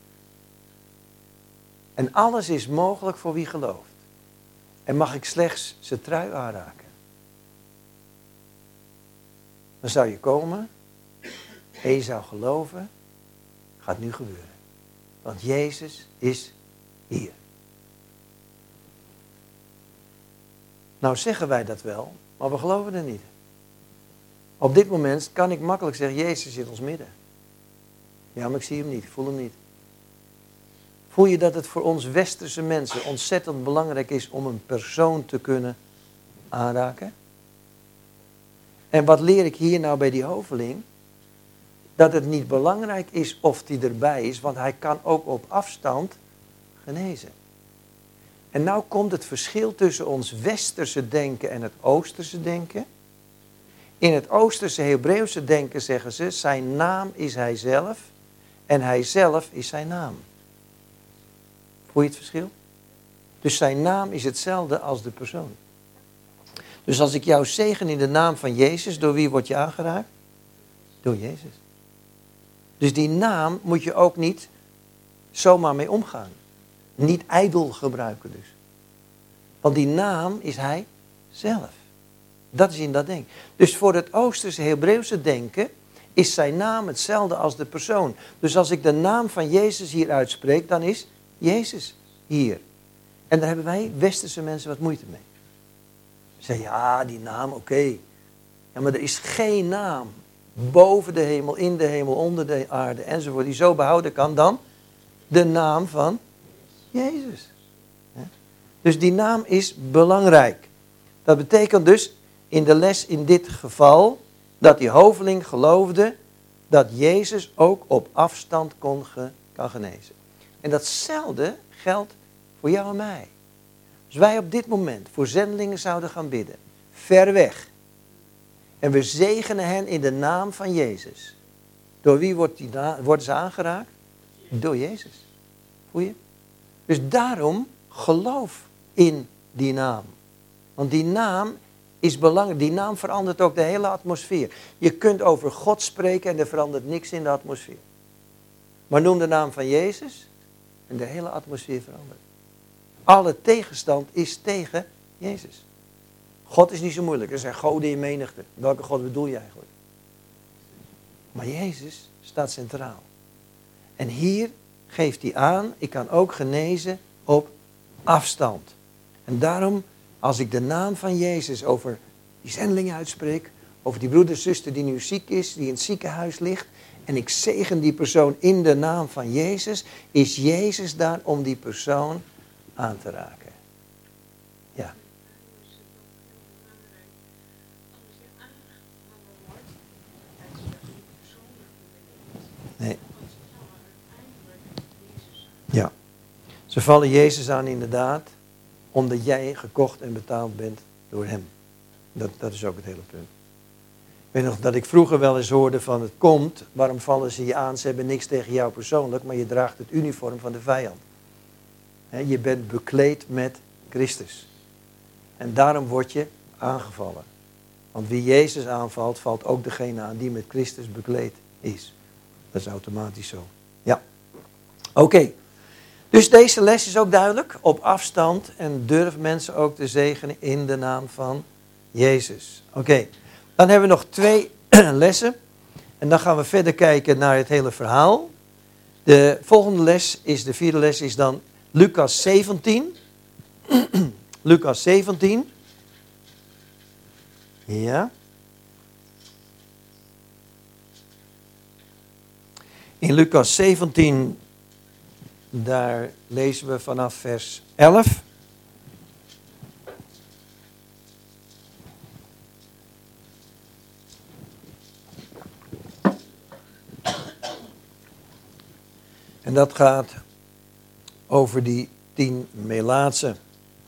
En alles is mogelijk voor wie gelooft. En mag ik slechts zijn trui aanraken. Dan zou je komen, en je zou geloven, gaat nu gebeuren. Want Jezus is hier. Nou zeggen wij dat wel, maar we geloven het niet. Op dit moment kan ik makkelijk zeggen, Jezus zit in ons midden. Ja, maar ik zie hem niet, ik voel hem niet. Voel je dat het voor ons westerse mensen ontzettend belangrijk is om een persoon te kunnen aanraken? En wat leer ik hier nou bij die hoveling? Dat het niet belangrijk is of hij erbij is, want hij kan ook op afstand genezen. En nou komt het verschil tussen ons westerse denken en het oosterse denken. In het oosterse Hebreeuwse denken zeggen ze, zijn naam is hij zelf en hij zelf is zijn naam. Voel je het verschil? Dus zijn naam is hetzelfde als de persoon. Dus als ik jou zegen in de naam van Jezus, door wie word je aangeraakt? Door Jezus. Dus die naam moet je ook niet zomaar mee omgaan. Niet ijdel gebruiken dus. Want die naam is hij zelf. Dat is in dat denken. Dus voor het Oosterse Hebreeuwse denken is zijn naam hetzelfde als de persoon. Dus als ik de naam van Jezus hier uitspreek, dan is Jezus hier. En daar hebben wij westerse mensen wat moeite mee. Ze zeggen, ja, die naam, oké. Okay. Ja, maar er is geen naam boven de hemel, in de hemel, onder de aarde enzovoort, die zo behouden kan dan de naam van Jezus. Dus die naam is belangrijk. Dat betekent dus in de les in dit geval dat die hoveling geloofde dat Jezus ook op afstand kon ge, kan genezen. En datzelfde geldt voor jou en mij. Als wij op dit moment voor zendelingen zouden gaan bidden, ver weg, en we zegenen hen in de naam van Jezus. Door wie wordt die na- worden ze aangeraakt? Door Jezus. Voel je? Dus daarom geloof in die naam. Want die naam is belangrijk. Die naam verandert ook de hele atmosfeer. Je kunt over God spreken en er verandert niks in de atmosfeer. Maar noem de naam van Jezus en de hele atmosfeer verandert. Alle tegenstand is tegen Jezus. God is niet zo moeilijk. Er zijn goden in menigte. Welke God bedoel je eigenlijk? Maar Jezus staat centraal. En hier geeft hij aan, ik kan ook genezen op afstand. En daarom, als ik de naam van Jezus over die zendeling uitspreek, over die broeder, zuster die nu ziek is, die in het ziekenhuis ligt, en ik zegen die persoon in de naam van Jezus, is Jezus daar om die persoon aan te raken. Ja. Nee. Ja. Ze vallen Jezus aan inderdaad, omdat jij gekocht en betaald bent door hem. Dat, dat is ook het hele punt. Ik weet nog dat ik vroeger wel eens hoorde van het komt, waarom vallen ze je aan? Ze hebben niks tegen jou persoonlijk, maar je draagt het uniform van de vijand. He, je bent bekleed met Christus. En daarom word je aangevallen. Want wie Jezus aanvalt, valt ook degene aan die met Christus bekleed is. Dat is automatisch zo. Ja. Oké. Okay. Dus deze les is ook duidelijk. Op afstand. En durf mensen ook te zegenen in de naam van Jezus. Oké. Okay. Dan hebben we nog twee lessen. En dan gaan we verder kijken naar het hele verhaal. De volgende les is, de vierde les is dan Lucas zeventien. Lucas zeventien. Ja. In Lucas zeventien, daar lezen we vanaf vers elf. dat gaat over die tien melaatsen.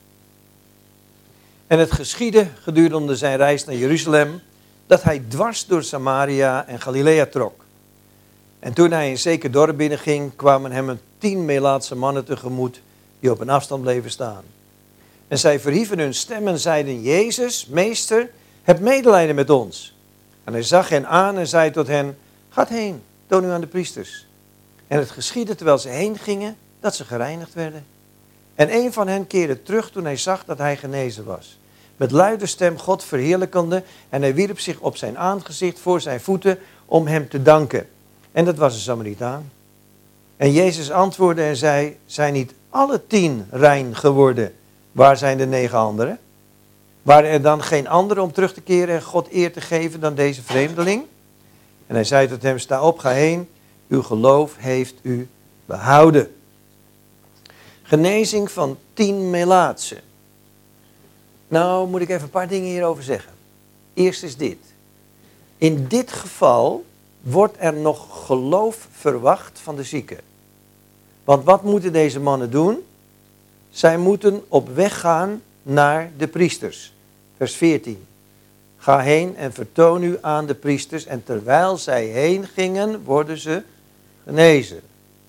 En het geschiedde gedurende zijn reis naar Jeruzalem, dat hij dwars door Samaria en Galilea trok. En toen hij een zeker dorp binnenging, kwamen hem een tien melaatse mannen tegemoet, die op een afstand bleven staan. En zij verhieven hun stem en zeiden, Jezus, meester, heb medelijden met ons. En hij zag hen aan en zei tot hen, gaat heen, toon u aan de priesters. En het geschiedde terwijl ze heen gingen, dat ze gereinigd werden. En een van hen keerde terug toen hij zag dat hij genezen was. Met luide stem God verheerlijkende, en hij wierp zich op zijn aangezicht voor zijn voeten om hem te danken. En dat was een Samaritaan. En Jezus antwoordde en zei, zijn niet alle tien rein geworden? Waar zijn de negen anderen? Waren er dan geen anderen om terug te keren en God eer te geven dan deze vreemdeling? En hij zei tot hem, sta op, ga heen, uw geloof heeft u behouden. Genezing van tien melaatsen. Nou moet ik even een paar dingen hierover zeggen. Eerst is dit. In dit geval wordt er nog geloof verwacht van de zieken. Want wat moeten deze mannen doen? Zij moeten op weg gaan naar de priesters. Vers veertien. Ga heen en vertoon u aan de priesters. En terwijl zij heen gingen, worden ze genezen.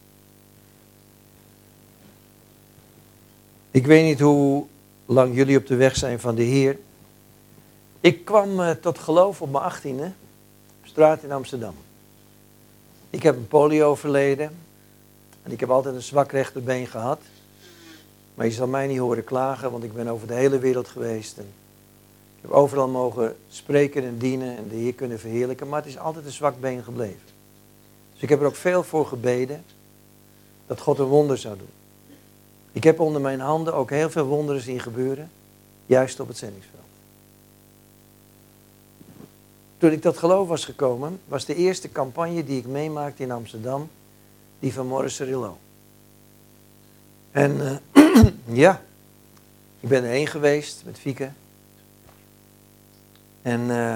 Ik weet niet hoe lang jullie op de weg zijn van de Heer. Ik kwam uh, tot geloof op mijn achttiende, op straat in Amsterdam. Ik heb een polio verleden. En ik heb altijd een zwak rechterbeen gehad. Maar je zal mij niet horen klagen, want ik ben over de hele wereld geweest. En ik heb overal mogen spreken en dienen en de Heer kunnen verheerlijken. Maar het is altijd een zwak been gebleven. Dus ik heb er ook veel voor gebeden dat God een wonder zou doen. Ik heb onder mijn handen ook heel veel wonderen zien gebeuren, juist op het zendingsveld. Toen ik tot geloof was gekomen, was de eerste campagne die ik meemaakte in Amsterdam, die van Morris Cerullo. En uh, ja, ik ben erheen geweest met Fieke. En uh,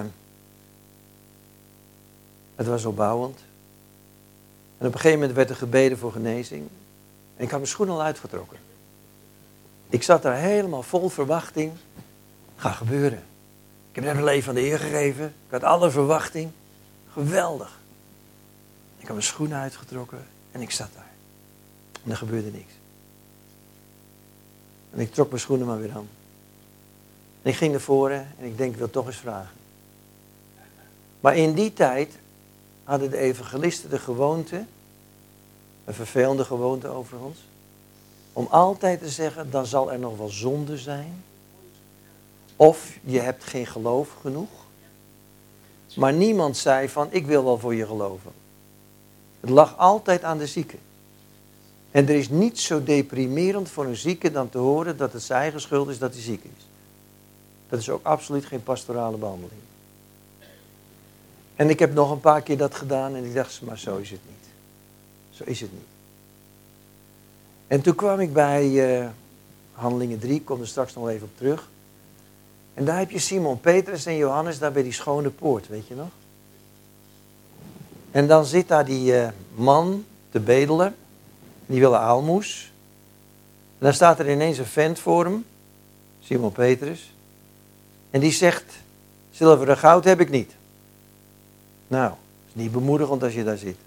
het was opbouwend. En op een gegeven moment werd er gebeden voor genezing. En ik had mijn schoenen al uitgetrokken. Ik zat daar helemaal vol verwachting. Gaat gebeuren. Ik heb net mijn leven aan de Heer gegeven. Ik had alle verwachting. Geweldig. Ik had mijn schoenen uitgetrokken. En ik zat daar. En er gebeurde niks. En ik trok mijn schoenen maar weer aan. En ik ging naar voren. En ik denk, ik wil toch eens vragen. Maar in die tijd hadden de evangelisten de gewoonte. Een vervelende gewoonte overigens. Om altijd te zeggen, dan zal er nog wel zonde zijn. Of je hebt geen geloof genoeg. Maar niemand zei van, ik wil wel voor je geloven. Het lag altijd aan de zieke. En er is niets zo deprimerend voor een zieke dan te horen dat het zijn eigen schuld is dat hij ziek is. Dat is ook absoluut geen pastorale behandeling. En ik heb nog een paar keer dat gedaan en ik dacht, maar zo is het niet. Zo is het niet. En toen kwam ik bij uh, Handelingen drie, ik kom er straks nog even op terug. En daar heb je Simon Petrus en Johannes daar bij die schone poort, weet je nog? En dan zit daar die uh, man te bedelen, die wil een aalmoes. En dan staat er ineens een vent voor hem, Simon Petrus. En die zegt, zilver en goud heb ik niet. Nou, is niet bemoedigend als je daar zit.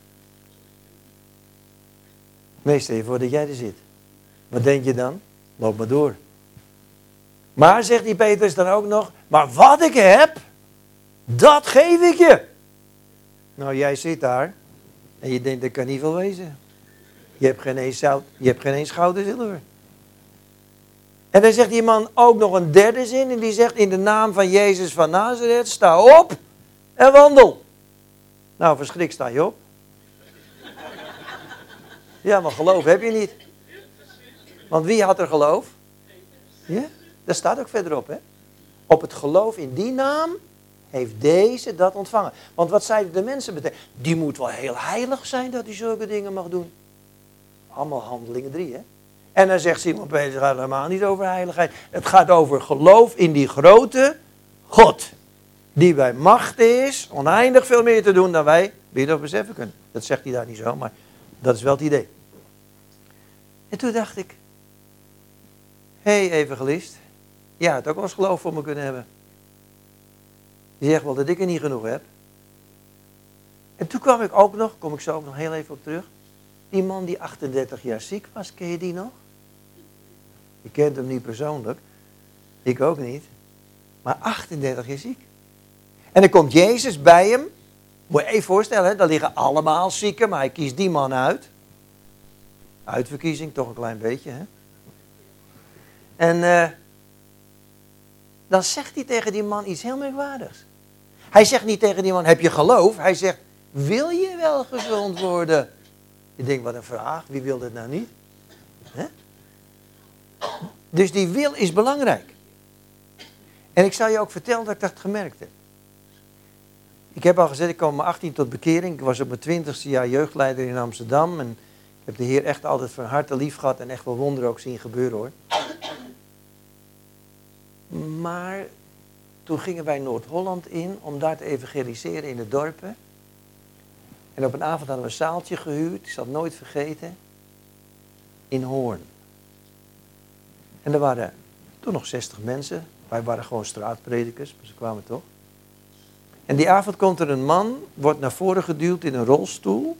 Meestal even voor dat jij er zit. Wat denk je dan? Loop maar door. Maar, zegt die Petrus dan ook nog, maar wat ik heb, dat geef ik je. Nou, jij zit daar en je denkt, dat kan niet veel wezen. Je hebt geen eens zout, je hebt geen eens goud en zilver. En dan zegt die man ook nog een derde zin en die zegt, in de naam van Jezus van Nazareth, sta op en wandel. Nou, verschrik, sta je op. Ja, maar geloof heb je niet. Want wie had er geloof? Ja, dat staat ook verderop, hè. Op het geloof in die naam heeft deze dat ontvangen. Want wat zeiden de mensen meteen? Die moet wel heel heilig zijn dat hij zulke dingen mag doen. Allemaal Handelingen drie, hè. En dan zegt Simon Petrus, het gaat helemaal niet over heiligheid. Het gaat over geloof in die grote God. Die bij macht is, oneindig veel meer te doen dan wij bidden of beseffen kunnen. Dat zegt hij daar niet zo, maar dat is wel het idee. En toen dacht ik, hé hey, evangelist, jij had ook wel eens geloof voor me kunnen hebben. Je zegt wel dat ik er niet genoeg heb. En toen kwam ik ook nog, kom ik zo ook nog heel even op terug. Die man die achtendertig jaar ziek was, ken je die nog? Je kent hem niet persoonlijk. Ik ook niet. Maar achtendertig jaar ziek. En dan komt Jezus bij hem. Moet je even voorstellen, daar liggen allemaal zieken, maar hij kiest die man uit. Uitverkiezing, toch een klein beetje, hè? En uh, dan zegt hij tegen die man iets heel merkwaardigs. Hij zegt niet tegen die man, heb je geloof? Hij zegt, wil je wel gezond worden? Je denkt, wat een vraag, wie wil dit nou niet? Hè? Dus die wil is belangrijk. En ik zal je ook vertellen dat ik dat gemerkt heb. Ik heb al gezegd, ik kwam mijn achttien tot bekering. Ik was op mijn twintigste jaar jeugdleider in Amsterdam. En ik heb de Heer echt altijd van harte lief gehad en echt wel wonderen ook zien gebeuren hoor. Maar toen gingen wij Noord-Holland in om daar te evangeliseren in de dorpen. En op een avond hadden we een zaaltje gehuurd, ik zal het nooit vergeten, in Hoorn. En er waren toen nog zestig mensen. Wij waren gewoon straatpredikers, maar ze kwamen toch. En die avond komt er een man, wordt naar voren geduwd in een rolstoel.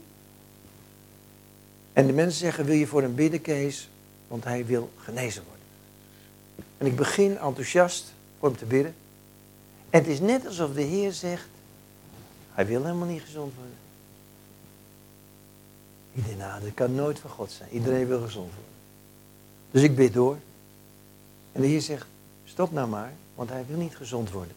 En de mensen zeggen, wil je voor hem bidden, Kees? Want hij wil genezen worden. En ik begin enthousiast voor hem te bidden. En het is net alsof de Heer zegt, hij wil helemaal niet gezond worden. Ik denk, nou, dat kan nooit van God zijn. Iedereen wil gezond worden. Dus ik bid door. En de Heer zegt, stop nou maar, want hij wil niet gezond worden.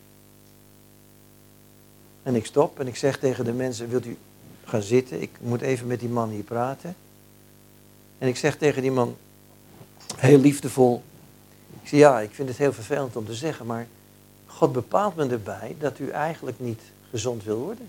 En ik stop en ik zeg tegen de mensen, wilt u gaan zitten? Ik moet even met die man hier praten. En ik zeg tegen die man, heel liefdevol. Ik zeg, ja, ik vind het heel vervelend om te zeggen, maar God bepaalt me erbij dat u eigenlijk niet gezond wil worden.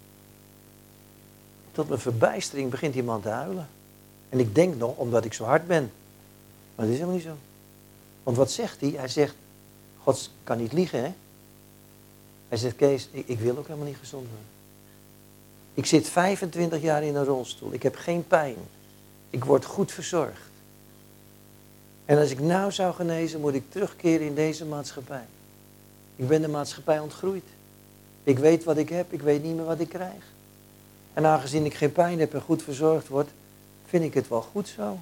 Tot mijn verbijstering begint die man te huilen. En ik denk nog, omdat ik zo hard ben. Maar dat is helemaal niet zo. Want wat zegt hij? Hij zegt, God kan niet liegen, hè? Hij zegt, Kees, ik, ik wil ook helemaal niet gezond worden. Ik zit vijfentwintig jaar in een rolstoel. Ik heb geen pijn. Ik word goed verzorgd. En als ik nou zou genezen, moet ik terugkeren in deze maatschappij. Ik ben de maatschappij ontgroeid. Ik weet wat ik heb, ik weet niet meer wat ik krijg. En aangezien ik geen pijn heb en goed verzorgd word, vind ik het wel goed zo.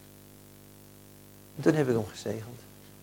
En toen heb ik hem gezegend.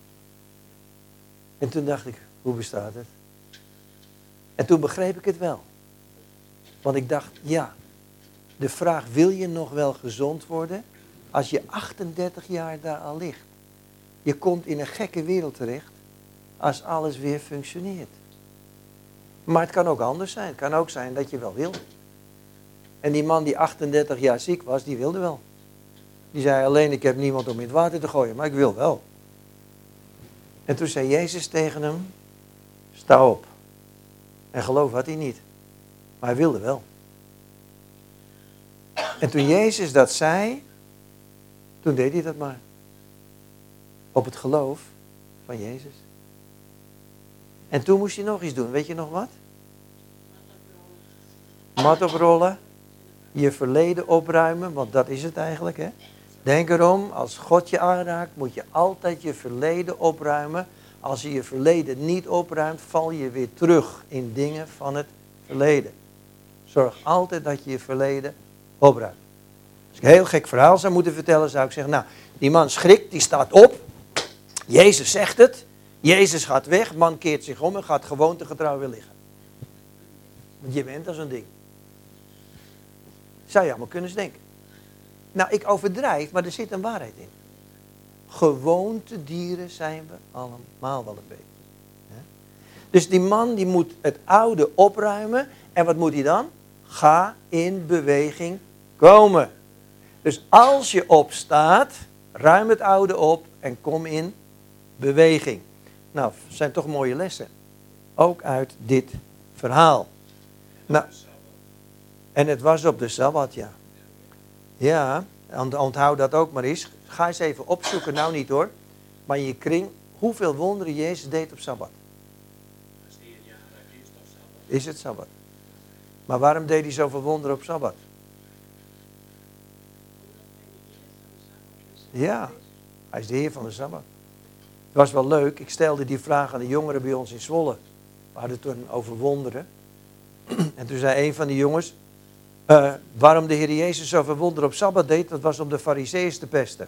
En toen dacht ik, hoe bestaat het? En toen begreep ik het wel. Want ik dacht, ja, de vraag, wil je nog wel gezond worden? Als je achtendertig jaar daar al ligt. Je komt in een gekke wereld terecht als alles weer functioneert. Maar het kan ook anders zijn. Het kan ook zijn dat je wel wil. En die man die achtendertig jaar ziek was, die wilde wel. Die zei alleen, ik heb niemand om in het water te gooien, maar ik wil wel. En toen zei Jezus tegen hem, sta op. En geloof had hij niet. Maar hij wilde wel. En toen Jezus dat zei, toen deed hij dat maar. Op het geloof van Jezus. En toen moest hij nog iets doen. Weet je nog wat? Mat oprollen. Je verleden opruimen, want dat is het eigenlijk, hè. Denk erom, als God je aanraakt, moet je altijd je verleden opruimen. Als je je verleden niet opruimt, val je weer terug in dingen van het verleden. Zorg altijd dat je je verleden opruimt. Als ik een heel gek verhaal zou moeten vertellen, zou ik zeggen, nou, die man schrikt, die staat op. Jezus zegt het. Jezus gaat weg, man keert zich om en gaat gewoontegetrouw weer liggen. Want je bent als een ding. Zou je allemaal kunnen denken. Nou, ik overdrijf, maar er zit een waarheid in. Gewoontedieren zijn we allemaal wel een beetje. Dus die man die moet het oude opruimen. En wat moet hij dan? Ga in beweging komen. Dus als je opstaat, ruim het oude op en kom in beweging. Nou, dat zijn toch mooie lessen. Ook uit dit verhaal. Nou, en het was op de Sabbat, ja. Ja, onthoud dat ook maar eens. Ga eens even opzoeken, nou niet hoor. Maar in je kring, hoeveel wonderen Jezus deed op Sabbat. Is het Sabbat. Maar waarom deed hij zoveel wonderen op Sabbat? Ja, hij is de Heer van de Sabbat. Het was wel leuk, ik stelde die vraag aan de jongeren bij ons in Zwolle. We hadden het toen over wonderen. En toen zei een van die jongens, uh, waarom de Heer Jezus zoveel wonderen op Sabbat deed, dat was om de Farizeeërs te pesten.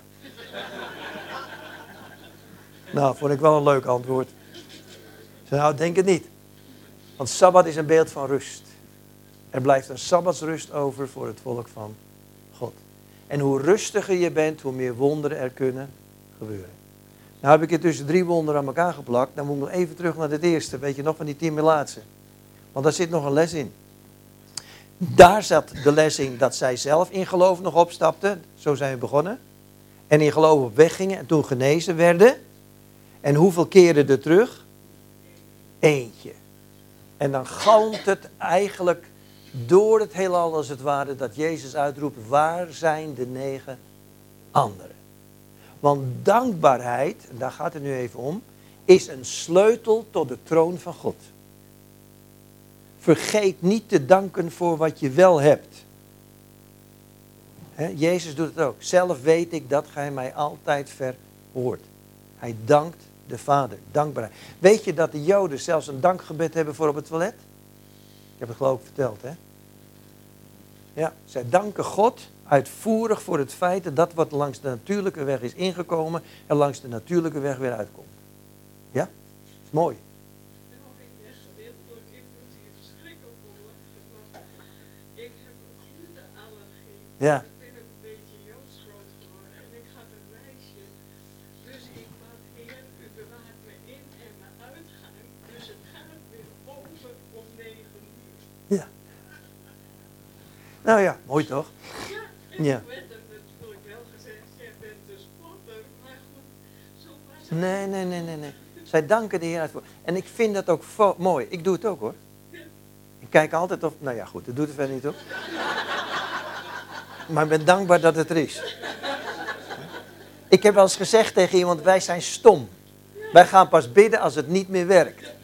Nou, vond ik wel een leuk antwoord. Ik zei, nou, denk het niet. Want Sabbat is een beeld van rust. Er blijft een Sabbatsrust over voor het volk van God. En hoe rustiger je bent, hoe meer wonderen er kunnen gebeuren. Nou heb ik er tussen drie wonderen aan elkaar geplakt. Dan moet ik nog even terug naar het eerste. Weet je nog, van die tien melaatsen. Want daar zit nog een les in. Daar zat de les in dat zij zelf in geloof nog opstapten. Zo zijn we begonnen. En in geloof op weg gingen en toen genezen werden. En hoeveel keren er terug? Eentje. En dan galmt het eigenlijk door het heelal als het ware dat Jezus uitroept, waar zijn de negen anderen? Want dankbaarheid, en daar gaat het nu even om, is een sleutel tot de troon van God. Vergeet niet te danken voor wat je wel hebt. He, Jezus doet het ook. Zelf weet ik dat gij mij altijd verhoort. Hij dankt de Vader. Dankbaarheid. Weet je dat de Joden zelfs een dankgebed hebben voor op het toilet? Ik heb het geloof ik verteld, hè? Ja, zij danken God uitvoerig voor het feit dat dat wat langs de natuurlijke weg is ingekomen en langs de natuurlijke weg weer uitkomt. Ja, dat is mooi. Ja. Ik ben ook een beetje Joods groot geworden en ik had een lijstje. Dus ik bad, Heer, u bewaart me in en me uitgang. Dus het gaat weer over om negen uur. Ja. Nou ja, mooi toch? Ja, en Ja. toen werd er natuurlijk wel gezegd, jij bent de spotter. Maar goed, zo was het. Nee, nee, nee, nee, nee. Zij danken de Heer uitvoer. En ik vind dat ook vo- mooi. Ik doe het ook hoor. Ik kijk altijd of... Nou ja, goed, dat doet het verder niet hoor. Maar ik ben dankbaar dat het er is. Ik heb wel eens gezegd tegen iemand, wij zijn stom. Wij gaan pas bidden als het niet meer werkt.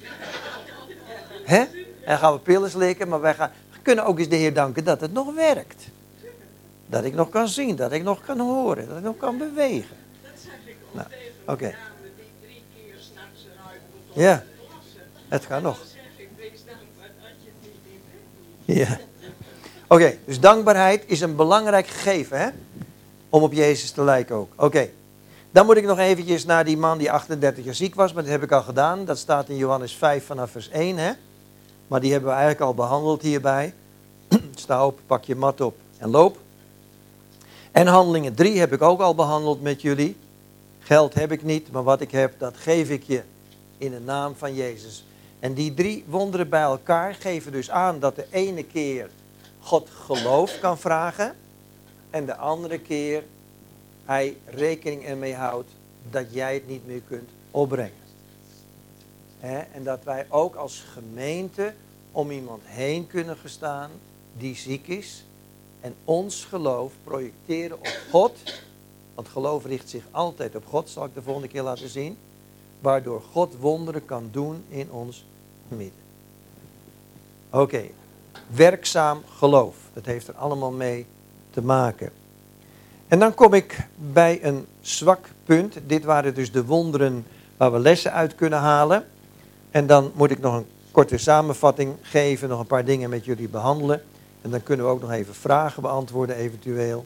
Hè? En dan gaan we pillen slikken, maar wij gaan... we kunnen ook eens de Heer danken dat het nog werkt. Dat ik nog kan zien, dat ik nog kan horen, dat ik nog kan bewegen. Dat zeg ik ook Nou, tegen oké. de dame die drie keer s'nachts eruit moet Ja. plassen. Het gaat nog. Dan zeg ik, wees dankbaar dat je het niet in bed doet. Ja. Oké, okay, dus dankbaarheid is een belangrijk gegeven, hè? Om op Jezus te lijken ook. Oké. Okay. Dan moet ik nog eventjes naar die man die achtendertig jaar ziek was, maar dat heb ik al gedaan. Dat staat in Johannes vijf vanaf vers één, hè? Maar die hebben we eigenlijk al behandeld hierbij. Sta op, pak je mat op en loop. En handelingen drie heb ik ook al behandeld met jullie. Geld heb ik niet, maar wat ik heb, dat geef ik je in de naam van Jezus. En die drie wonderen bij elkaar geven dus aan dat de ene keer God geloof kan vragen. En de andere keer hij rekening ermee houdt dat jij het niet meer kunt opbrengen. He, en dat wij ook als gemeente om iemand heen kunnen gestaan die ziek is. En ons geloof projecteren op God. Want geloof richt zich altijd op God, zal ik de volgende keer laten zien. Waardoor God wonderen kan doen in ons midden. Oké, okay. Werkzaam geloof. Dat heeft er allemaal mee te maken. En dan kom ik bij een zwak punt. Dit waren dus de wonderen waar we lessen uit kunnen halen. En dan moet ik nog een korte samenvatting geven, nog een paar dingen met jullie behandelen. En dan kunnen we ook nog even vragen beantwoorden eventueel.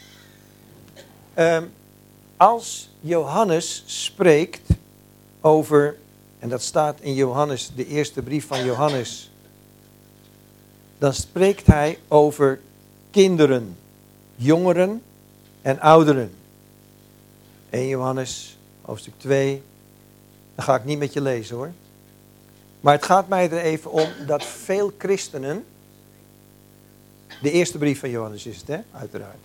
Um, als Johannes spreekt over, en dat staat in Johannes, de eerste brief van Johannes. Dan spreekt hij over kinderen, jongeren en ouderen. eerste Johannes, hoofdstuk twee. Dat ga ik niet met je lezen hoor. Maar het gaat mij er even om dat veel christenen... De eerste brief van Johannes is het, hè? Uiteraard.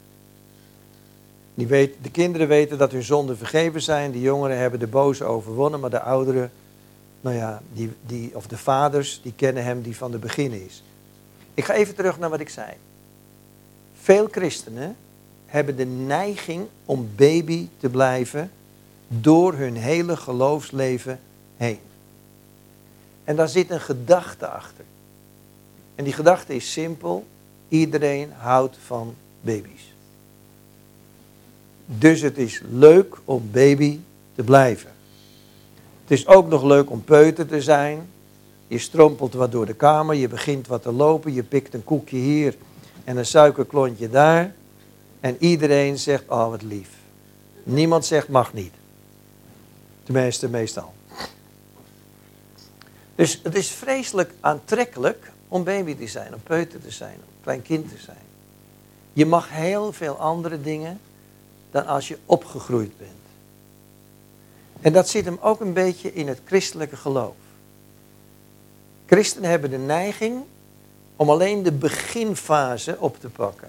Die weet, de kinderen weten dat hun zonden vergeven zijn. De jongeren hebben de boze overwonnen. Maar de ouderen, nou ja, die, die, of de vaders, die kennen hem die van de begin is. Ik ga even terug naar wat ik zei. Veel christenen hebben de neiging om baby te blijven door hun hele geloofsleven heen. En daar zit een gedachte achter. En die gedachte is simpel. Iedereen houdt van baby's. Dus het is leuk om baby te blijven. Het is ook nog leuk om peuter te zijn. Je strompelt wat door de kamer, je begint wat te lopen, je pikt een koekje hier en een suikerklontje daar. En iedereen zegt, oh wat lief. Niemand zegt, mag niet. Tenminste, meestal. Dus het is vreselijk aantrekkelijk om baby te zijn, om peuter te zijn, om klein kind te zijn. Je mag heel veel andere dingen dan als je opgegroeid bent. En dat zit hem ook een beetje in het christelijke geloof. Christenen hebben de neiging om alleen de beginfase op te pakken.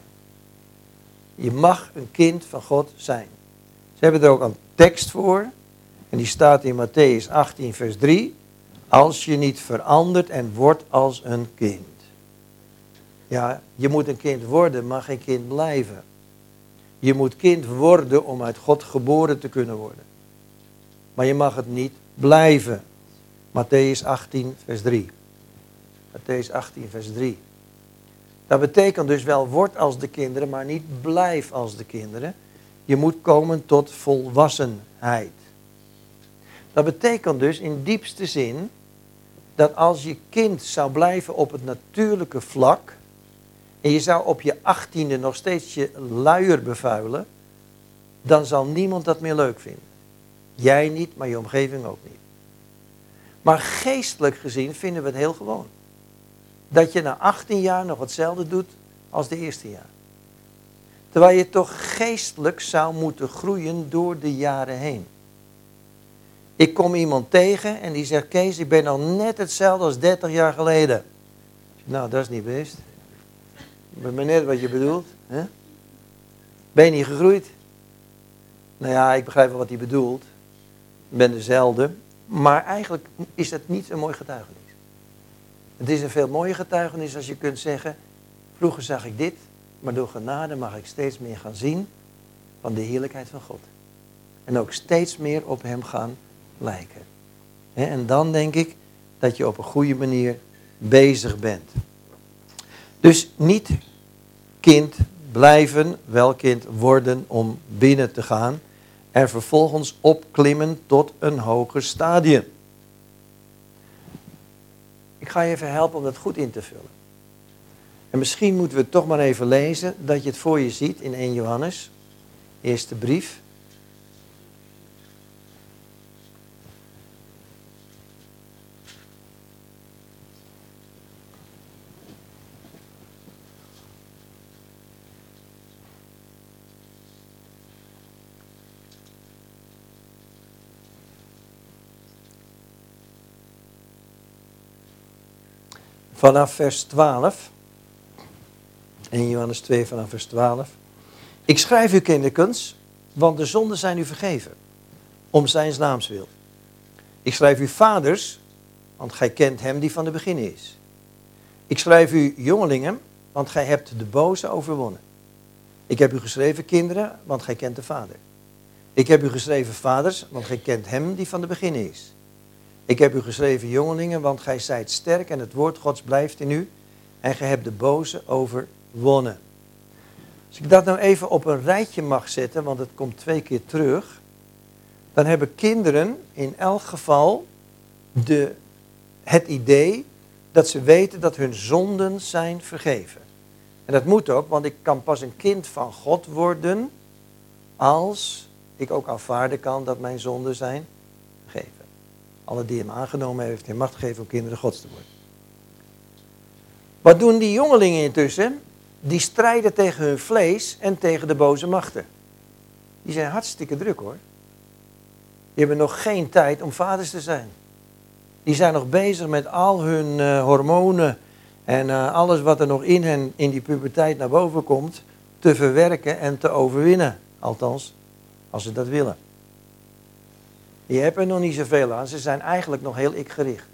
Je mag een kind van God zijn. Ze hebben er ook een tekst voor. En die staat in Mattheüs achttien vers drie. Als je niet verandert en wordt als een kind. Ja, je moet een kind worden, maar geen kind blijven. Je moet kind worden om uit God geboren te kunnen worden. Maar je mag het niet blijven. Mattheüs achttien vers drie. Mattheüs achttien vers drie. Dat betekent dus wel, word als de kinderen, maar niet blijf als de kinderen. Je moet komen tot volwassenheid. Dat betekent dus in diepste zin, dat als je kind zou blijven op het natuurlijke vlak, en je zou op je achttiende nog steeds je luier bevuilen, dan zal niemand dat meer leuk vinden. Jij niet, maar je omgeving ook niet. Maar geestelijk gezien vinden we het heel gewoon. Dat je na achttien jaar nog hetzelfde doet als de eerste jaar. Terwijl je toch geestelijk zou moeten groeien door de jaren heen. Ik kom iemand tegen en die zegt, Kees, ik ben al net hetzelfde als dertig jaar geleden. Nou, dat is niet best. Ik ben maar net wat je bedoelt. Hè? Ben je niet gegroeid? Nou ja, ik begrijp wel wat hij bedoelt. Ik ben dezelfde. Maar eigenlijk is dat niet een mooi getuigenis. Het is een veel mooier getuigenis als je kunt zeggen, vroeger zag ik dit, maar door genade mag ik steeds meer gaan zien van de heerlijkheid van God. En ook steeds meer op hem gaan lijken. En dan denk ik dat je op een goede manier bezig bent. Dus niet kind blijven, wel kind worden om binnen te gaan. En vervolgens opklimmen tot een hoger stadium. Ik ga je even helpen om dat goed in te vullen. En misschien moeten we het toch maar even lezen, dat je het voor je ziet in eerste Johannes, eerste brief. Vanaf vers twaalf. eerste Johannes twee vanaf vers twaalf. Ik schrijf u kinderkens, want de zonden zijn u vergeven. Om zijns naams wil. Ik schrijf u vaders, want gij kent hem die van de begin is. Ik schrijf u jongelingen, want gij hebt de boze overwonnen. Ik heb u geschreven kinderen, want gij kent de vader. Ik heb u geschreven vaders, want gij kent hem die van de begin is. Ik heb u geschreven jongelingen, want gij zijt sterk en het woord Gods blijft in u. En gij hebt de boze overwonnen. Als ik dat nou even op een rijtje mag zetten, want het komt twee keer terug. Dan hebben kinderen in elk geval de, het idee dat ze weten dat hun zonden zijn vergeven. En dat moet ook, want ik kan pas een kind van God worden als ik ook aanvaarden kan dat mijn zonden zijn vergeven. Alle die hem aangenomen heeft, hem macht gegeven om kinderen Gods te worden. Wat doen die jongelingen intussen? Die strijden tegen hun vlees en tegen de boze machten. Die zijn hartstikke druk hoor. Die hebben nog geen tijd om vaders te zijn. Die zijn nog bezig met al hun uh, hormonen en uh, alles wat er nog in hen in die puberteit naar boven komt, te verwerken en te overwinnen. Althans, als ze dat willen. Je hebt er nog niet zoveel aan. Ze zijn eigenlijk nog heel ik-gericht.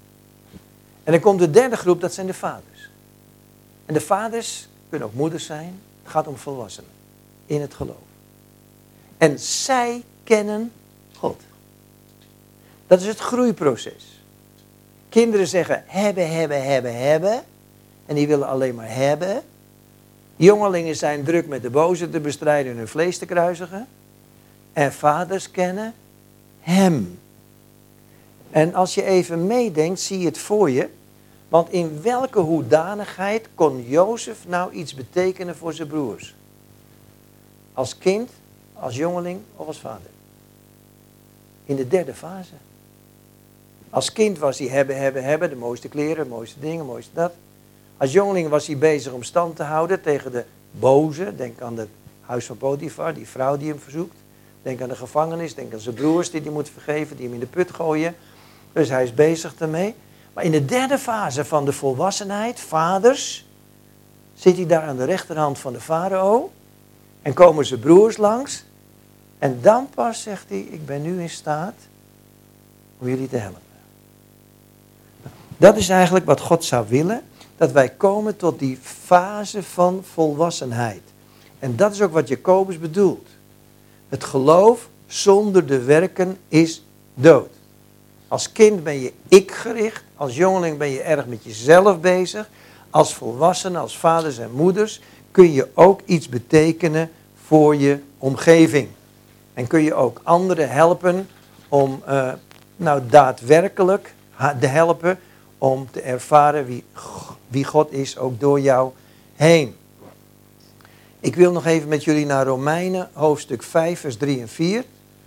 En dan komt de derde groep, dat zijn de vaders. En de vaders kunnen ook moeders zijn. Het gaat om volwassenen. In het geloof. En zij kennen God. Dat is het groeiproces. Kinderen zeggen hebben, hebben, hebben, hebben. En die willen alleen maar hebben. Jongelingen zijn druk met de boze te bestrijden en hun vlees te kruisigen. en vaders kennen hem. En als je even meedenkt, zie je het voor je. Want in welke hoedanigheid kon Jozef nou iets betekenen voor zijn broers? Als kind, als jongeling of als vader? In de derde fase. Als kind was hij hebben, hebben, hebben. De mooiste kleren, de mooiste dingen, de mooiste dat. Als jongeling was hij bezig om stand te houden tegen de boze. Denk aan het huis van Potifar, die vrouw die hem verzoekt. Denk aan de gevangenis, denk aan zijn broers die hij moet vergeven, die hem in de put gooien. Dus hij is bezig daarmee. Maar in de derde fase van de volwassenheid, vaders, zit hij daar aan de rechterhand van de farao. En komen zijn broers langs. En dan pas zegt hij, ik ben nu in staat om jullie te helpen. Dat is eigenlijk wat God zou willen. Dat wij komen tot die fase van volwassenheid. En dat is ook wat Jacobus bedoelt. Het geloof zonder de werken is dood. Als kind ben je ik-gericht. Als jongeling ben je erg met jezelf bezig. Als volwassenen, als vaders en moeders kun je ook iets betekenen voor je omgeving. En kun je ook anderen helpen om uh, nou daadwerkelijk te helpen om te ervaren wie, wie God is, ook door jou heen. Ik wil nog even met jullie naar Romeinen, hoofdstuk vijf, vers drie en vier.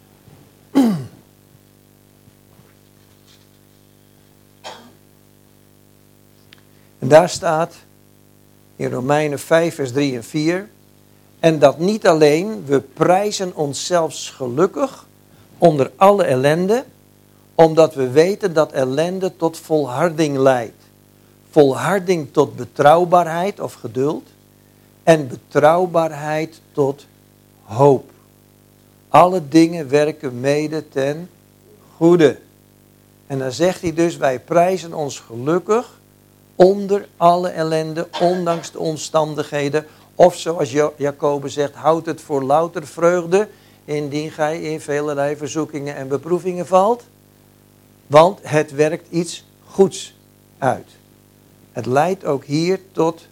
En daar staat in Romeinen vijf, vers drie en vier. En dat niet alleen, we prijzen onszelf gelukkig onder alle ellende, omdat we weten dat ellende tot volharding leidt. Volharding tot betrouwbaarheid of geduld. En betrouwbaarheid tot hoop. Alle dingen werken mede ten goede. En dan zegt hij dus, wij prijzen ons gelukkig onder alle ellende, ondanks de omstandigheden. Of zoals Jacobus zegt, houd het voor louter vreugde, indien gij in velerlei verzoekingen en beproevingen valt. Want het werkt iets goeds uit. Het leidt ook hier tot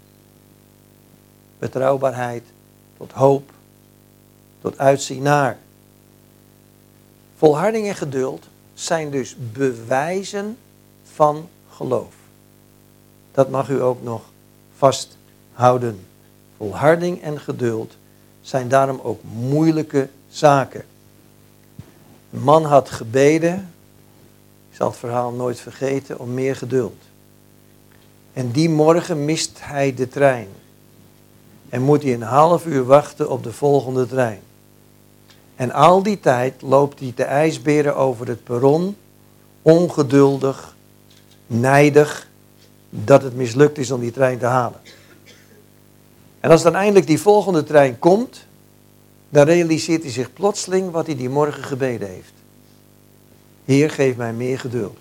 betrouwbaarheid, tot hoop, tot uitzien naar. Volharding en geduld zijn dus bewijzen van geloof. Dat mag u ook nog vasthouden. Volharding en geduld zijn daarom ook moeilijke zaken. Een man had gebeden, ik zal het verhaal nooit vergeten, om meer geduld. En die morgen mist hij de trein. En moet hij een half uur wachten op de volgende trein. En al die tijd loopt hij te ijsberen over het perron, ongeduldig, nijdig, dat het mislukt is om die trein te halen. En als dan eindelijk die volgende trein komt, dan realiseert hij zich plotseling wat hij die morgen gebeden heeft. Heer, geef mij meer geduld.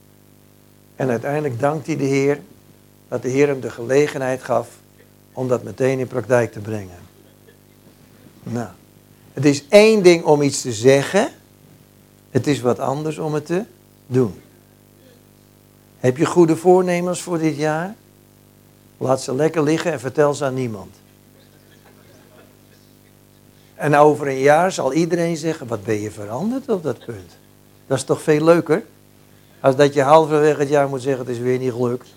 En uiteindelijk dankt hij de Heer dat de Heer hem de gelegenheid gaf om dat meteen in praktijk te brengen. Nou, het is één ding om iets te zeggen. Het is wat anders om het te doen. Heb je goede voornemens voor dit jaar? Laat ze lekker liggen en vertel ze aan niemand. En over een jaar zal iedereen zeggen, wat ben je veranderd op dat punt? Dat is toch veel leuker? Als dat je halverwege het jaar moet zeggen, het is weer niet gelukt.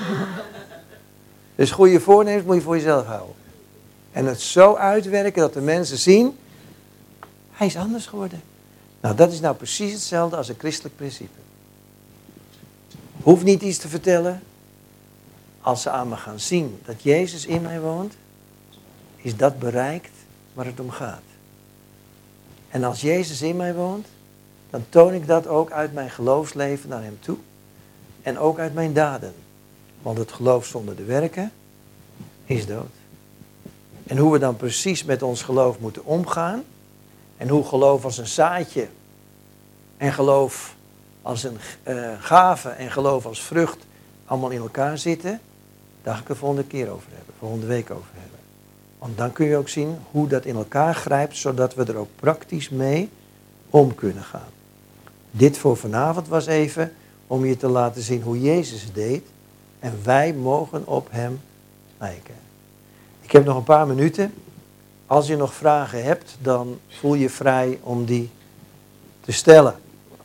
Dus goede voornemens moet je voor jezelf houden. En het zo uitwerken dat de mensen zien, hij is anders geworden. Nou, dat is nou precies hetzelfde als een christelijk principe. Hoeft niet iets te vertellen. Als ze aan me gaan zien dat Jezus in mij woont, is dat bereikt waar het om gaat. En als Jezus in mij woont, dan toon ik dat ook uit mijn geloofsleven naar hem toe. En ook uit mijn daden. Want het geloof zonder de werken is dood. En hoe we dan precies met ons geloof moeten omgaan. En hoe geloof als een zaadje. En geloof als een uh, gave en geloof als vrucht allemaal in elkaar zitten. Daar ga ik er volgende keer over hebben. Volgende week over hebben. Want dan kun je ook zien hoe dat in elkaar grijpt. Zodat we er ook praktisch mee om kunnen gaan. Dit voor vanavond was even om je te laten zien hoe Jezus het deed. En wij mogen op hem lijken. Ik heb nog een paar minuten. als je nog vragen hebt, dan voel je vrij om die te stellen.